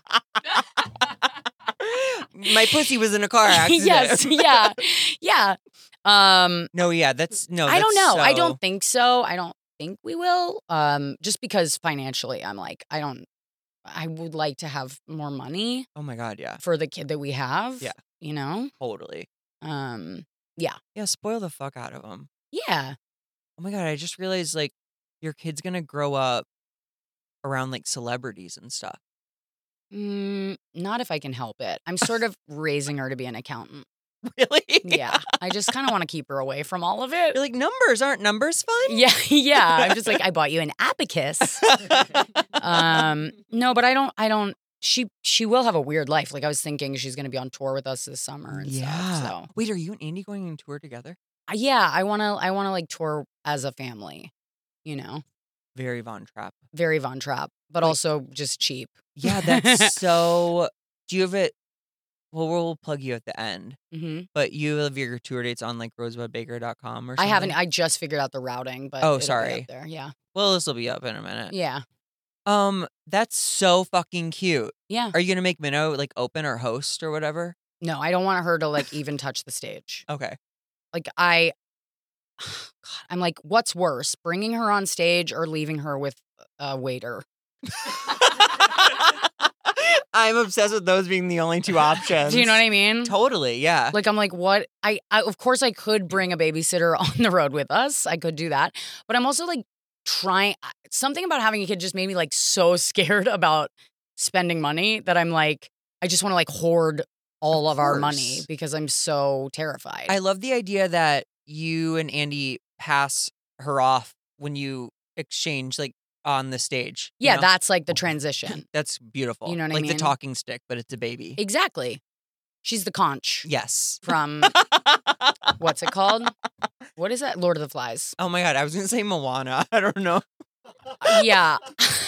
My pussy was in a car accident. yes, yeah, yeah. Um, No, yeah, that's no. I don't that's know. I so- don't think so. I don't think we will. Um, just because financially, I'm like, I don't. I would like to have more money Oh my god, yeah, for the kid that we have. Yeah. you know. totally. Um, Yeah, spoil the fuck out of them. yeah. Oh my god, I just realized like your kid's gonna grow up around like celebrities and stuff. Mm, not if I can help it. I'm sort of raising her to be an accountant. Really? Yeah, I just kind of want to keep her away from all of it. You're like, numbers aren't numbers fun? Yeah, yeah. I'm just like, I bought you an abacus. Um, no, but I don't. I don't. She she will have a weird life. Like I was thinking, she's going to be on tour with us this summer and yeah. stuff. So Wait, are you and Andy going on tour together? uh, yeah, I want to. I want to like tour as a family. You know, Very Von Trapp. very Von Trapp, but Wait. also just cheap. Yeah, that's so. Do you have it? Well, we'll plug you at the end, hmm but you have your tour dates on like rosebud baker dot com or I something? haven't. I just figured out the routing, but Oh, it'll be sorry. up there. Yeah, Well, this will be up in a minute. yeah. Um, that's so fucking cute. Yeah. Are you gonna make Minnow like open or host or whatever? No, I don't want her to like even touch the stage. Okay. Like I, God, I'm like, what's worse, bringing her on stage or leaving her with a waiter? I'm obsessed with those being the only two options. Do you know what I mean? Totally, yeah. Like I'm like, what? I, I of course I could bring a babysitter on the road with us. I could do that, but I'm also like trying. Something about having a kid just made me like so scared about spending money that I'm like, I just want to like hoard all of, Of our course. money because I'm so terrified. I love the idea that you and Andy pass her off when you exchange like on the stage. you yeah, know? that's like the transition. That's beautiful. You know what I like mean? the talking stick, but it's a baby. Exactly. She's the conch Yes. from what's it called? What is that? Lord of the Flies. Oh my god, I was gonna say Moana. I don't know. Uh, yeah.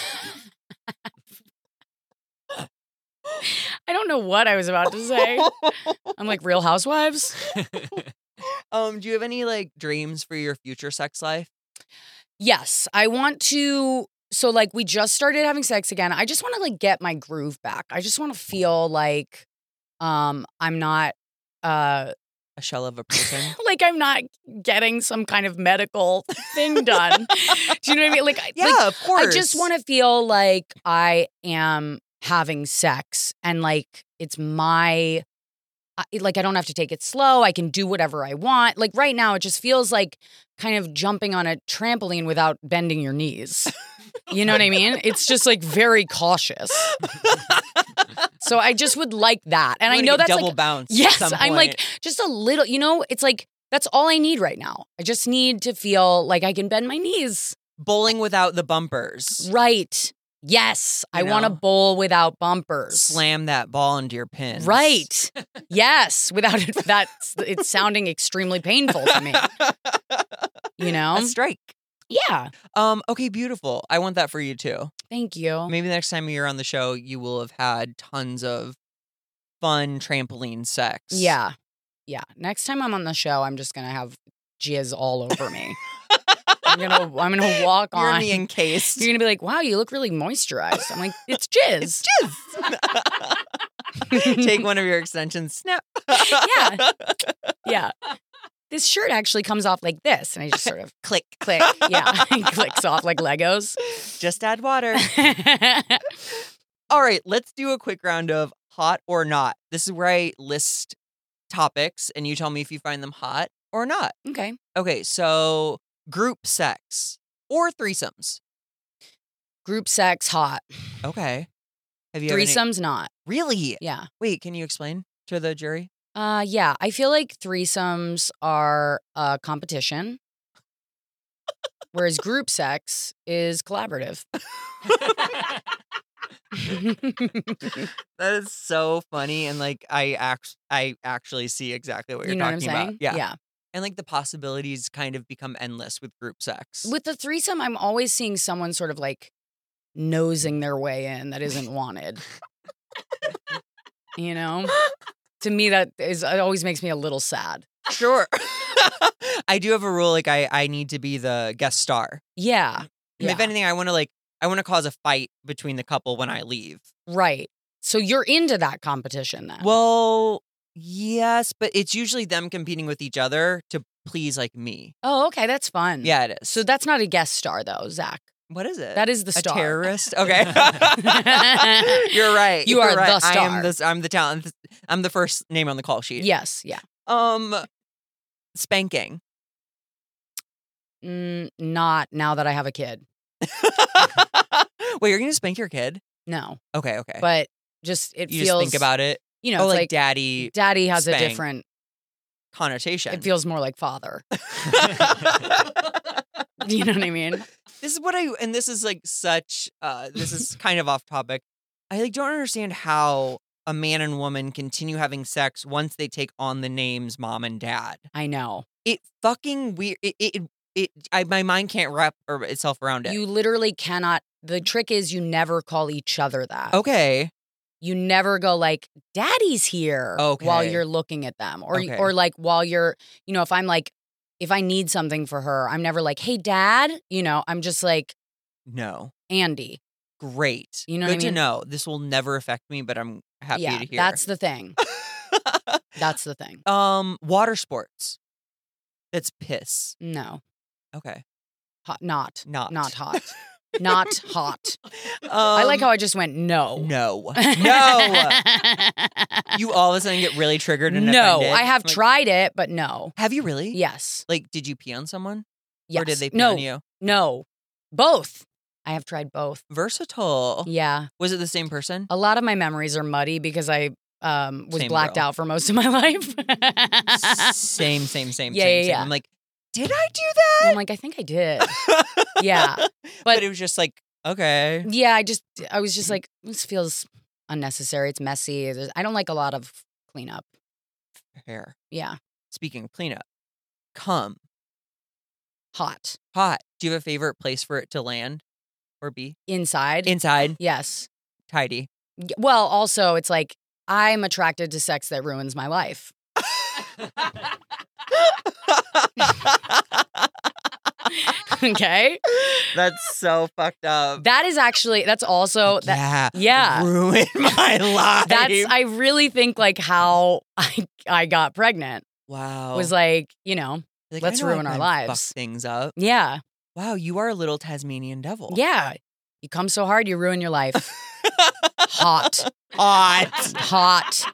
I don't know what I was about to say. I'm like Real Housewives. um, do you have any like dreams for your future sex life? Yes, I want to. So like we just started having sex again. I just want to like get my groove back. I just want to feel like um I'm not uh A shell of a person. like I'm not getting some kind of medical thing done. Do you know what I mean? Like I- yeah, like, of course. I just want to feel like I am having sex and like it's my I- like I don't have to take it slow. I can do whatever I want. Like right now it just feels like kind of jumping on a trampoline without bending your knees. You know what I mean? It's just like very cautious. So I just would like that. And I Wanna know get that's double like bounce. at yes, some I'm like point. just a little, you know, it's like that's all I need right now. I just need to feel like I can bend my knees. bowling without the bumpers. Right. Yes. You I want to know? bowl without bumpers. Slam that ball into your pins. Right. Yes. Without it, that's it's sounding extremely painful to me. You know? A strike. Yeah. Um. Okay. Beautiful. I want that for you too. Thank you. Maybe the next time you're on the show, you will have had tons of fun trampoline sex. Yeah. Yeah. Next time I'm on the show, I'm just gonna have jizz all over me. I'm gonna I'm gonna walk You're on. gonna be encased. You're gonna be like, wow, you look really moisturized. I'm like, it's jizz. Take one of your extensions. Snap. Yeah. Yeah. This shirt actually comes off like this. And I just sort of Click. click. Yeah. It clicks off like Legos. Just add water. All right. Let's do a quick round of hot or not. This is where I list topics and you tell me if you find them hot or not. Okay. Okay. So group sex or threesomes. Group sex, hot. Okay. Have you had any- Threesomes, not. Really? Yeah. Wait, can you explain to the jury? Uh, yeah. I feel like threesomes are a competition, whereas group sex is collaborative. That is so funny, and like I act, I actually see exactly what you're You know what I'm talking about. saying? Yeah. Yeah. And like the possibilities kind of become endless with group sex. With the threesome, I'm always seeing someone sort of like nosing their way in that isn't wanted. You know? To me, that is it always makes me a little sad. Sure. I do have a rule, like I, I need to be the guest star. Yeah. And Yeah. if anything, I want to like I want to cause a fight between the couple when I leave. Right. So you're into that competition then? Well, yes, but it's usually them competing with each other to please like me. Oh, okay. That's fun. Yeah, it is. So that's not a guest star though, Zach. What is it? That is the a star. terrorist. Okay, you're right. You You're are right. the I am star. the. I'm the talent. I'm the first name on the call sheet. Yes. Yeah. Um, spanking. Mm, not now that I have a kid. Wait, you're gonna spank your kid? No. Okay, okay. But just it you feels just think about it. you know, oh, it's like, like, daddy daddy has a spank. different connotation. it feels more like father. You know what I mean? This is what I and this is like such uh this is kind of off topic. I like don't understand how a man and woman continue having sex once they take on the names mom and dad. I know. It fucking weird it it, it I my mind can't wrap or itself around it. You literally cannot the trick is you never call each other that. Okay. You never go like, daddy's here Okay. while you're looking at them. Or Okay. or like while you're, you know, if I'm like, if I need something for her, I'm never like, hey, dad. You know, I'm just like, No. Andy. Great. You know Good what I mean? to know. This will never affect me, but I'm happy yeah, to hear. that's the thing. That's the thing. um water sports. That's piss. No, Okay. hot, not, Not. not hot, not hot. Um, I like how I just went no, No. No. You all of a sudden get really triggered and no. offended. I have Like, tried it, but no. Have you really? Yes, Like, did you pee on someone? yes. Or did they pee no, on you? no, both. I have tried both. Versatile. Yeah, Was it the same person? a lot of my memories are muddy because I um was Same blacked girl. out for most of my life. Same, same, same, Yeah, same, yeah, same. yeah. I'm like, did I do I'm like, I think I did. that? Yeah, But, but- it was just like, okay. Yeah, I just I was just like, this feels unnecessary. It's messy. There's- I don't like a lot of cleanup. Hair. Yeah, Speaking of cleanup, cum. hot Hot. Do you have a favorite place for it to land or be? inside. Inside. yes. Tidy. Y- Well, also it's like I'm attracted to sex that ruins my life. Okay, That's so fucked up. that is actually that's also that. yeah. yeah. Ruined my life. That's I really think like how I I got pregnant wow. was like you know Like, let's I know I ruin our can lives. Fuck things up. yeah Wow, you are a little Tasmanian devil. yeah you come so hard you ruin your life. Hot. Hot. Hot.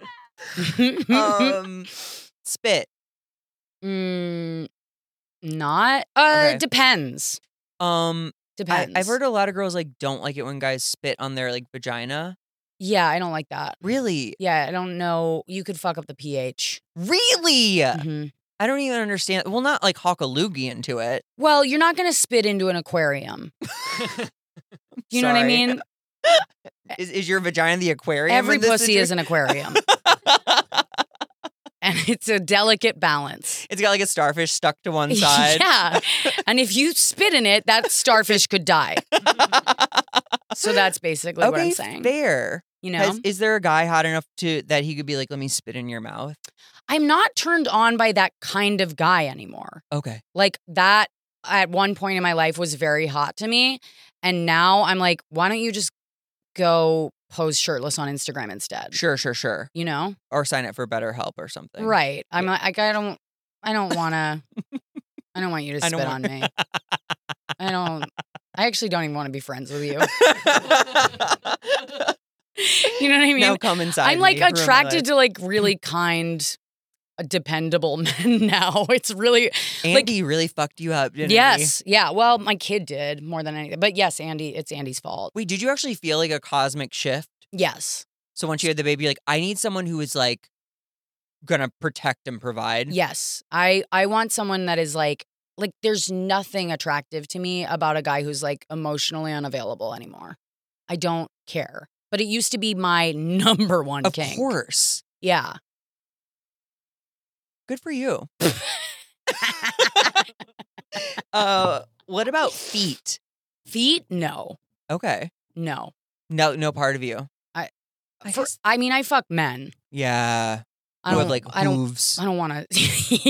um, spit. mm, not. Uh, Okay. depends. Um, I, Depends. I've heard a lot of girls like don't like it when guys spit on their like vagina. Yeah, I don't like that. Really? Yeah, I don't know. You could fuck up the pH. Really? Mhm. I don't even understand. Well, not like hawk a loogie into it. Well, you're not gonna spit into an aquarium. You know what I Sorry. mean? Is is your vagina the aquarium? Every in this pussy is situ- an aquarium, and it's a delicate balance. It's got like a starfish stuck to one side. Yeah, and if you spit in it, that starfish could die. So that's basically okay, what I'm saying. fair. You know, Has- is there a guy hot enough to that he could be like, let me spit in your mouth? I'm not turned on by that kind of guy anymore. Okay. Like that at one point in my life was very hot to me. And now I'm like, why don't you just go pose shirtless on Instagram instead? Sure, sure, sure. You know? Or sign up for BetterHelp or something. Right. I'm like, I don't, I don't want to, I don't want you to I spit don't on want- me. I don't, I actually don't even want to be friends with you. You know what I mean? Now come inside. I'm like me, ruin my attracted life. to like really kind, uh, dependable men now. It's really, Andy really fucked you up, didn't he? yes. Yeah. Well, my kid did more than anything. But yes, Andy, it's Andy's fault. Wait, did you actually feel like a cosmic shift? Yes. So once you had the baby, you're like, I need someone who is like gonna protect and provide. Yes. I I want someone that is like like there's nothing attractive to me about a guy who's like emotionally unavailable anymore. I don't care. But it used to be my number one Of kink. course. Yeah. Good for you. uh, what about feet? Feet? No. Okay. No. No, no part of you. I- I For, guess. I mean, I fuck men. Yeah. I Who don't have like I don't hooves. I don't want to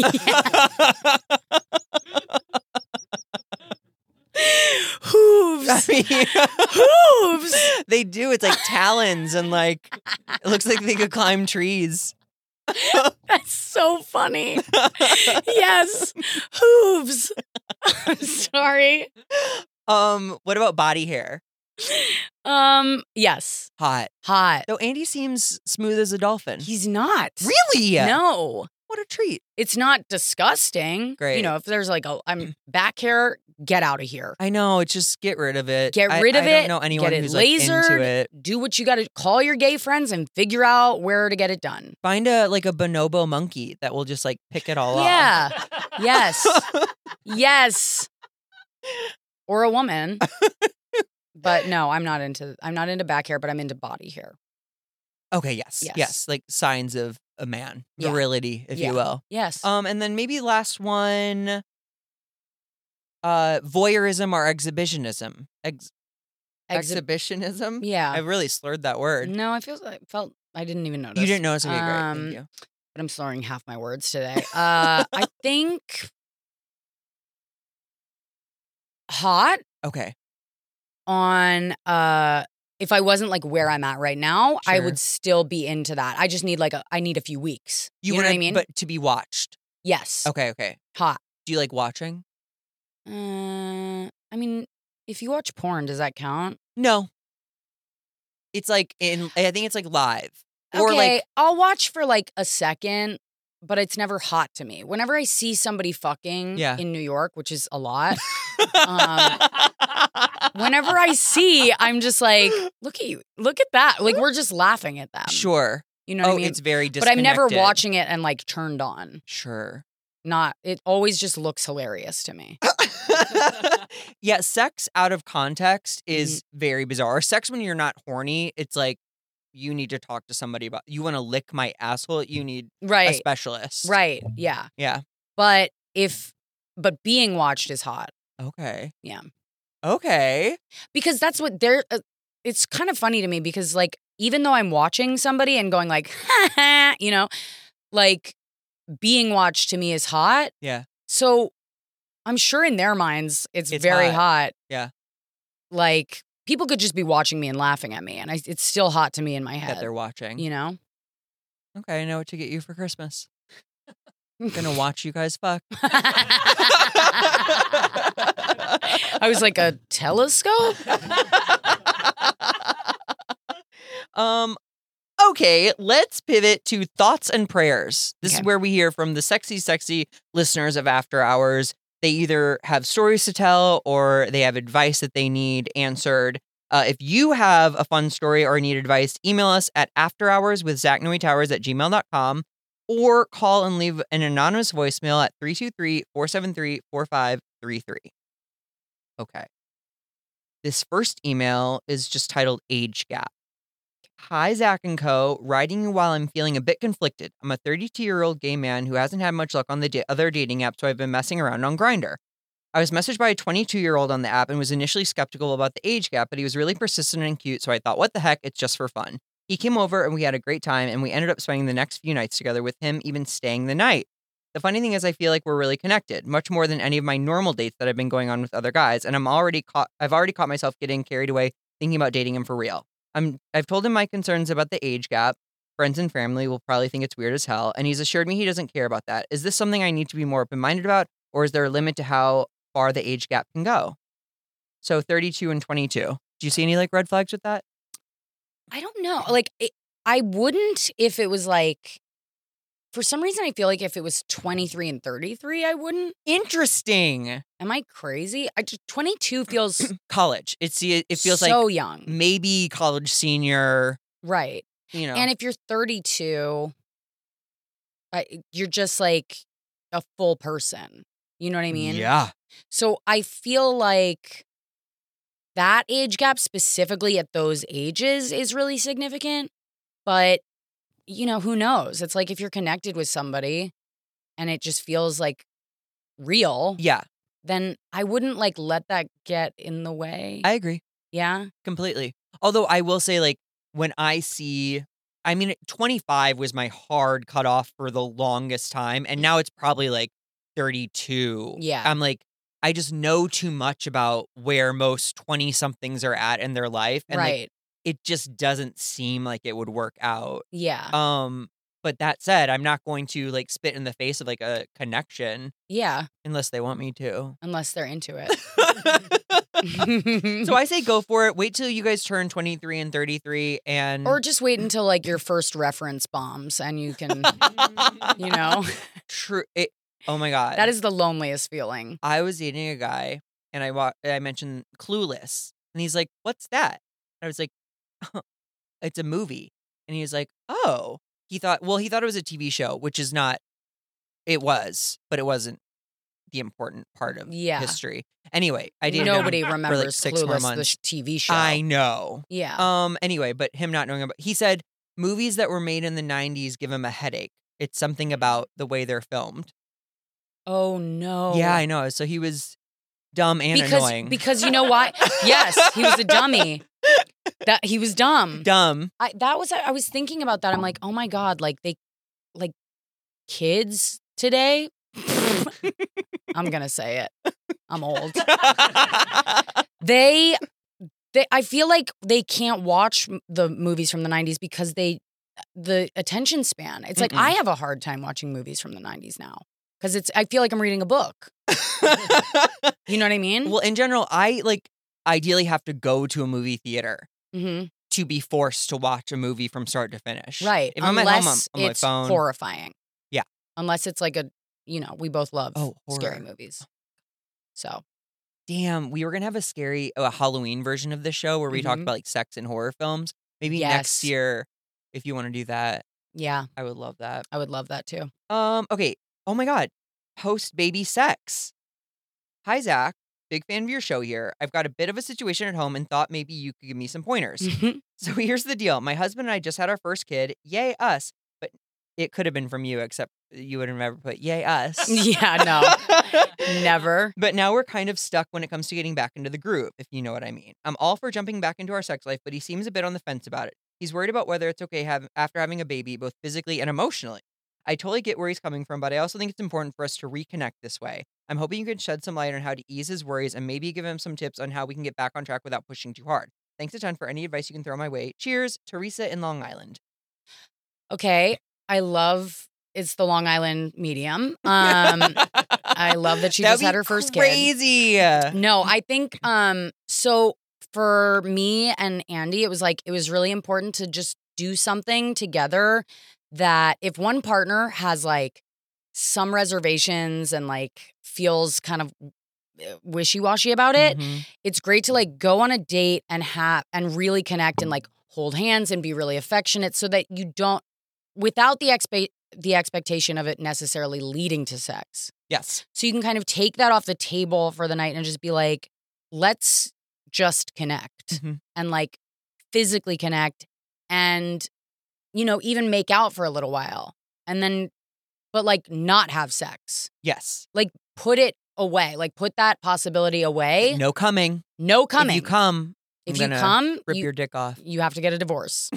Hooves. I mean, Hooves. they do. It's like talons and like it looks like they could climb trees. That's so funny. Yes. Hooves. I'm sorry. Um, what about body hair? Um, yes. Hot. Hot. Though Andy seems smooth as a dolphin. He's not. Really? No. What a treat. It's not disgusting. Great. You know, if there's like a I'm back hair, get out of here. I know. It's just get rid of it. Get I- rid of I it. don't know anyone get it who's like lasered. into it. Do what you got to call your gay friends and figure out where to get it done. Find a like a bonobo monkey that will just like pick it all Yeah. off. Yes. Yes. Or a woman. But no, I'm not into I'm not into back hair, but I'm into body hair. Okay, yes. Yes. Yes. Like signs of a man. Yeah. Virility, if Yeah. you will. Yes. Um, and then maybe last one, uh, voyeurism or exhibitionism. Ex- Exhi- exhibitionism? yeah. I really slurred that word. No, I feel I felt I didn't even notice. You didn't notice? Okay, great. Um, Thank you. But I'm slurring half my words today. Uh I think hot. Okay. on uh if I wasn't like where I'm at right now, I Sure. would still be into that. I just need like a I need a few weeks. You, know wanna- what I mean? But to be watched. yes. Okay, okay. Hot. Do you like watching? Uh, I mean, if you watch porn, does that count? No. It's like in. I think it's like live. Okay, Or like. I'll watch for like a second, but it's never hot to me. Whenever I see somebody fucking Yeah. in New York, which is a lot, um, whenever I see, I'm just like, look at you, look at that. Like we're just laughing at them. Sure. You know Oh, what I mean? it's very but I'm never disconnected. watching it and like turned on. Sure. Not. It always just looks hilarious to me. Yeah, sex out of context is Mm-hmm. very bizarre. Sex when you're not horny, it's like you need to talk to somebody about. You want to lick my asshole? You need a Right. specialist. Right. Yeah. Yeah. But if, but being watched is hot. Okay. Yeah. Okay. Because that's what they're, uh, it's kind of funny to me because like, even though I'm watching somebody and going like, ha ha, you know, like being watched to me is hot. Yeah. So I'm sure in their minds, it's, It's very hot. hot. Yeah. Like people could just be watching me and laughing at me. And I, it's still hot to me in my That head. they're watching. You know? Okay, I know what to get you for Christmas. I'm gonna watch you guys fuck. I was like, a telescope? um, okay, let's pivot to thoughts and prayers. This Okay. is where we hear from the sexy, sexy listeners of After Hours. They either have stories to tell or they have advice that they need answered. Uh, if you have a fun story or need advice, email us at afterhours with Zach Noe Towers at gmail dot com or call and leave an anonymous voicemail at three two three, four seven three, four five three three. Okay. This first email is just titled Age Gap. Hi, Zach and Co. Writing you while I'm feeling a bit conflicted. I'm a thirty-two-year-old gay man who hasn't had much luck on the da- other dating apps, so I've been messing around on Grindr. I was messaged by a twenty-two-year-old on the app and was initially skeptical about the age gap, but he was really persistent and cute, so I thought, what the heck, it's just for fun. He came over and we had a great time, and we ended up spending the next few nights together with him even staying the night. The funny thing is I feel like we're really connected, much more than any of my normal dates that I've been going on with other guys, and I'm already caught I've already caught myself getting carried away thinking about dating him for real. I'm I've told him my concerns about the age gap. Friends and family will probably think it's weird as hell, and he's assured me he doesn't care about that. Is this something I need to be more open-minded about, or is there a limit to how far the age gap can go? So thirty-two and twenty-two. Do you see any like red flags with that? I don't know. Like, it, I wouldn't if it was like, for some reason, I feel like if it was twenty-three and thirty-three, I wouldn't. Interesting. Am I crazy? I just, twenty-two feels College. It's it feels so like young. maybe college senior, Right. you know. And if you're thirty-two, I, you're just like a full person. You know what I mean? Yeah. So I feel like that age gap specifically at those ages is really significant. But, you know, who knows? It's like if you're connected with somebody and it just feels like real, Yeah. then I wouldn't like let that get in the way. I agree. yeah. Completely. Although I will say, like, when I see, I mean, twenty-five was my hard cutoff for the longest time. And now it's probably like thirty-two. Yeah. I'm like, I just know too much about where most twenty somethings are at in their life. And like, Right. it just doesn't seem like it would work out. Yeah. Um, but that said, I'm not going to like spit in the face of like a connection yeah. unless they want me to. Unless they're into it. So I say go for it. Wait till you guys turn twenty-three and thirty-three and Or just wait until like your first reference bombs and you can, you know, true. It, oh my God. that is the loneliest feeling. I was dating a guy and I wa- I mentioned Clueless and he's like, "What's that?" And I was like, oh, "It's a movie." And he was like, "Oh." He thought, well, he thought it was a T V show, which is not. It was, but it wasn't the important part of Yeah. history. Anyway, I didn't. Nobody know remembers for like six more Clueless, the months. sh- T V show. I know. yeah. Um. Anyway, but him not knowing about. He said movies that were made in the nineties give him a headache. It's something about the way they're filmed. oh no. Yeah, I know. So he was dumb and because annoying. because you know why? Yes, he was a dummy. That he was dumb. dumb. I that was I was thinking about that. I'm like, oh my God, like they like kids today. I'm gonna say it. I'm old. They They, I feel like they can't watch m- the movies from the nineties because they, the attention span. It's like Mm-mm. I have a hard time watching movies from the nineties now because it's. I feel like I'm reading a book. You know what I mean? Well, in general, I like ideally have to go to a movie theater hmm to be forced to watch a movie from start to finish. Right. If I'm Unless at home, I'm on my it's phone. horrifying. Yeah. Unless it's like a, you know, we both love Oh, scary horror. movies. So Damn, we were gonna have a scary, a Halloween version of this show where we talked Mhm. about like sex and horror films. Maybe Yes. next year, if you want to do that, yeah, I would love that. I would love that too. Um. Okay. Oh my God. Post baby sex. Hi Zach. Big fan of your show here. I've got a bit of a situation at home and thought maybe you could give me some pointers. So here's the deal. My husband and I just had our first kid. Yay us. But it could have been from you, except you would have never put yay us. Yeah, no, never. But now we're kind of stuck when it comes to getting back into the groove, if you know what I mean. I'm all for jumping back into our sex life, but he seems a bit on the fence about it. He's worried about whether it's okay have, after having a baby, both physically and emotionally. I totally get where he's coming from, but I also think it's important for us to reconnect this way. I'm hoping you can shed some light on how to ease his worries and maybe give him some tips on how we can get back on track without pushing too hard. Thanks a ton for any advice you can throw my way. Cheers, Teresa in Long Island. Okay, I love it's the Long Island medium. Um, I love that she That'd just had be her first kid. Crazy. No, I think um so for me and Andy, it was like it was really important to just do something together that if one partner has like some reservations and like feels kind of wishy-washy about it, Mhm. it's great to like go on a date and have and really connect and like hold hands and be really affectionate so that you don't without the expe- the expectation of it necessarily leading to sex. Yes. So you can kind of take that off the table for the night and just be like, let's just connect Mhm. and like physically connect and, you know, even make out for a little while and then, but like not have sex. Yes. Like put it away, like put that possibility away. No coming. No coming. If you come, If I'm you gonna come, rip you, your dick off. you have to get a divorce.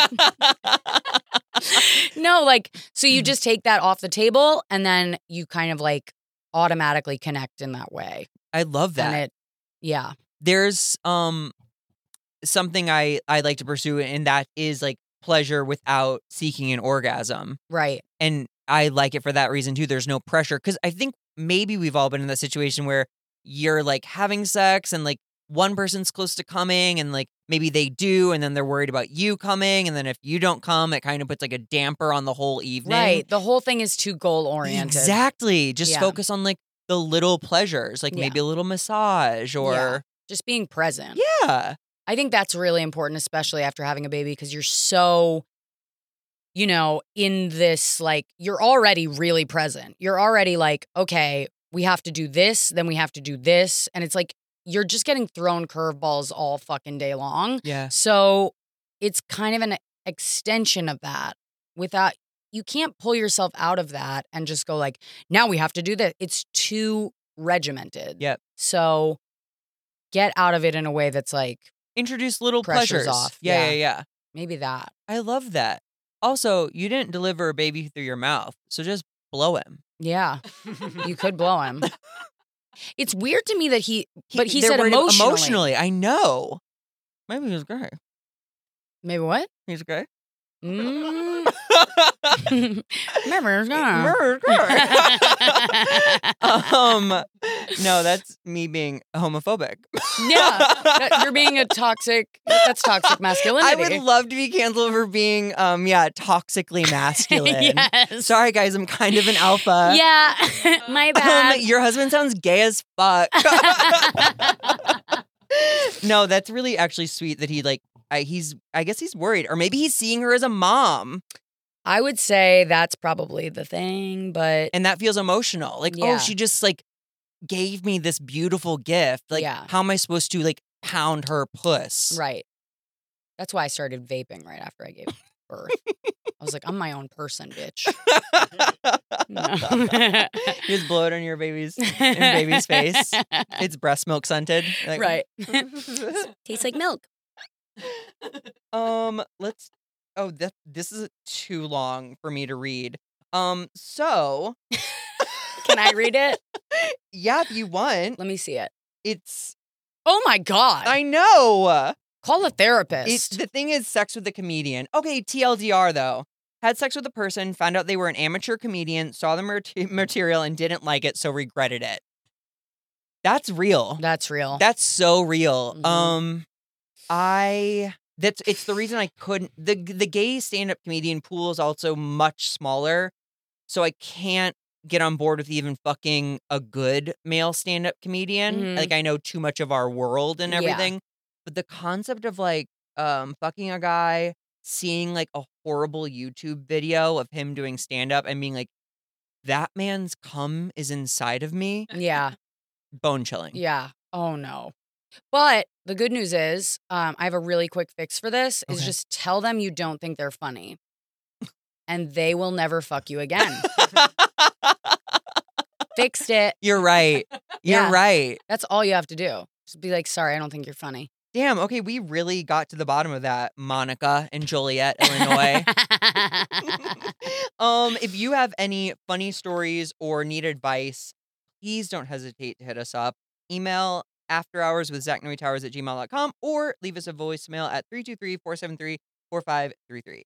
No, like, so you just take that off the table and then you kind of like automatically connect in that way. I love that. And it, yeah. There's um something I I like to pursue, and that is like pleasure without seeking an orgasm. Right. And I like it for that reason too. There's no pressure, because I think maybe we've all been in that situation where you're like having sex and like one person's close to coming and like maybe they do and then they're worried about you coming, and then if you don't come, it kind of puts like a damper on the whole evening. Right. The whole thing is too goal oriented. Exactly. Just Yeah. focus on like the little pleasures, like Yeah. maybe a little massage or Yeah. Just being present. yeah. I think that's really important, especially after having a baby, because you're so, you know, in this, like, you're already really present. You're already like, okay, we have to do this, then we have to do this. And it's like, you're just getting thrown curveballs all fucking day long. Yeah. So it's kind of an extension of that without, you can't pull yourself out of that and just go like, now we have to do this. It's too regimented. Yep. So get out of it in a way that's like, Introduce little Pressure's pleasures. off. Yeah, Yeah. yeah, yeah. maybe that. I love that. Also, you didn't deliver a baby through your mouth, so just blow him. Yeah. You could blow him. It's weird to me that he, but he they're said worried- emotionally. Emotionally, I know. Maybe he's gay. Maybe what? He's gay. Mm. Remember, it's gonna- Maybe he's gay. um, no, that's me being homophobic. Yeah, that- you're being a toxic. That's toxic I masculinity. would love to be canceled for being, um, yeah, toxically masculine. Yes. Sorry, guys, I'm kind of an alpha. Yeah, my Um, bad. your husband sounds gay as fuck. No, that's really actually sweet that he like. I, he's. I guess he's worried, or maybe he's seeing her as a mom, I would say that's probably the thing, but and that feels emotional. Like, Yeah. oh, she just like gave me this beautiful gift. Like, Yeah. how am I supposed to like pound her puss? right. That's why I started vaping right after I gave birth. I was like, I'm my own person, bitch. No. You just blow it on your baby's in baby's face. It's breast milk scented. Like, Right. Tastes like milk. Um, let's. Oh, that this is too long for me to read. Um, so Can I read it? yeah, if you want, Let me see it. it's Oh my God. I know. Call a It, therapist. the thing is, sex with a comedian. Okay, T L D R though. Had sex with a person, found out they were an amateur comedian, saw the mer- material and didn't like it, so regretted it. That's real. That's real. That's so real. Mhm. Um, I that's it's the reason I couldn't. The the gay stand up comedian pool is also much smaller, so I can't get on board with even fucking a good male stand up comedian. Mhm. Like I know too much of our world and Yeah. everything, but the concept of like um fucking a guy, seeing like a horrible YouTube video of him doing stand up and being like, that man's cum is inside of me, yeah. bone chilling. Yeah. Oh no. But the good news is, um, I have a really quick fix for this. Is Okay. just tell them you don't think they're funny, and they will never fuck you again. Fixed it. You're right. You're Yeah. right. That's all you have to do. Just be like, sorry, I don't think you're funny. Damn. Okay, we really got to the bottom of that, Monica in Joliet, Illinois. um, if you have any funny stories or need advice, please don't hesitate to hit us up. Email after hours with Zach Noe Towers at gmail dot com or leave us a voicemail at three two three, four seven three, four five three three.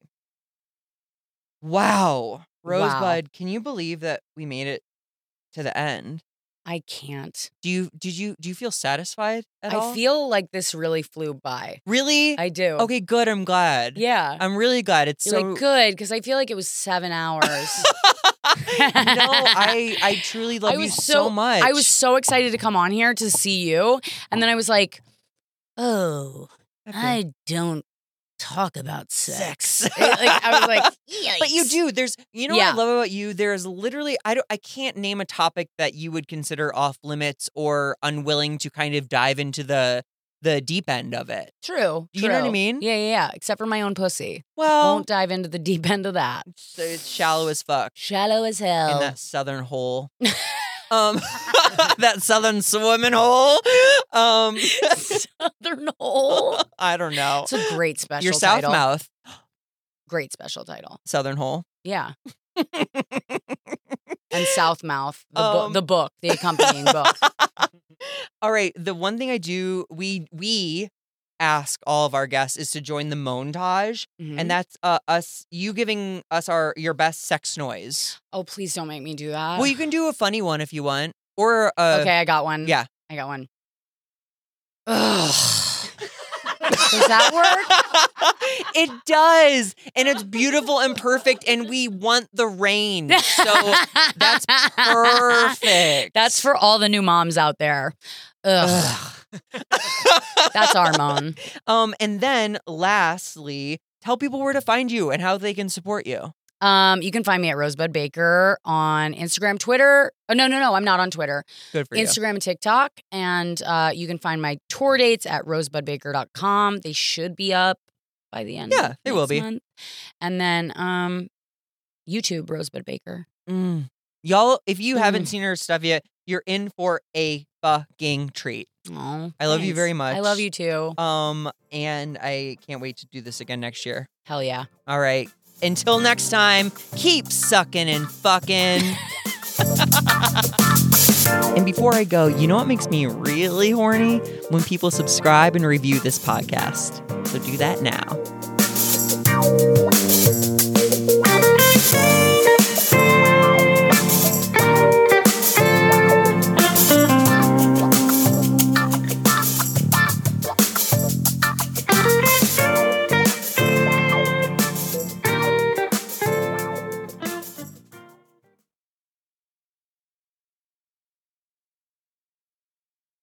Wow. Rosebud, can you believe that we made it to the end? I can't. Do you did you do you feel satisfied at I all? feel like this really flew by. Really? I do. Okay, good. I'm glad. Yeah. I'm really glad. It's You're so like, good, because I feel like it was seven hours. no, I I truly love I you was so, much. I was so excited to come on here to see you. And then I was like, oh, I don't talk about sex. Sex. like I was like, But you yikes. do. There's you know Yeah. what I love about you? There's literally I don't I can't name a topic that you would consider off limits or unwilling to kind of dive into the the deep end of it. True. You know what I true. mean? Yeah, yeah, yeah. Except for my own pussy. Well, Won't dive into the deep end of that. it's, it's shallow as fuck Shallow as in hell. that southern hole. um that southern swimming hole. Um Southern hole. I don't know. It's a great special Your south title. mouth, Great special title. southern hole. Yeah. And South Mouth, the, Um, bo- the book, the accompanying book. All right. The one thing I do, we we ask all of our guests is to join the montage, Mhm. and that's uh, us, you giving us our your best sex noise. Oh, please don't make me do that. Well, you can do a funny one if you want, or uh, okay, I got one. yeah. I got one. Ugh. Does that work? It does, and it's beautiful and perfect, and we want the rain, so that's perfect. That's for all the new moms out there. Ugh. That's our moan. Um, and then lastly, tell people where to find you and how they can support you. Um, you can find me at Rosebud Baker on Instagram, Twitter. Oh, no, no, no. I'm not on Twitter. Good for you. Instagram and TikTok. And uh, you can find my tour dates at rosebud baker dot com. They should be up by the end Yeah, of they will next be. month. And then um, YouTube, Rosebud Baker. Mm. Y'all, if you haven't Mm. seen her stuff yet, you're in for a fucking treat. Oh, I love you thanks. very much. I love you too. Um, and I can't wait to do this again next year. Hell yeah. All right. Until next time, keep sucking and fucking. And before I go, you know what makes me really horny? When people subscribe and review this podcast. So do that now.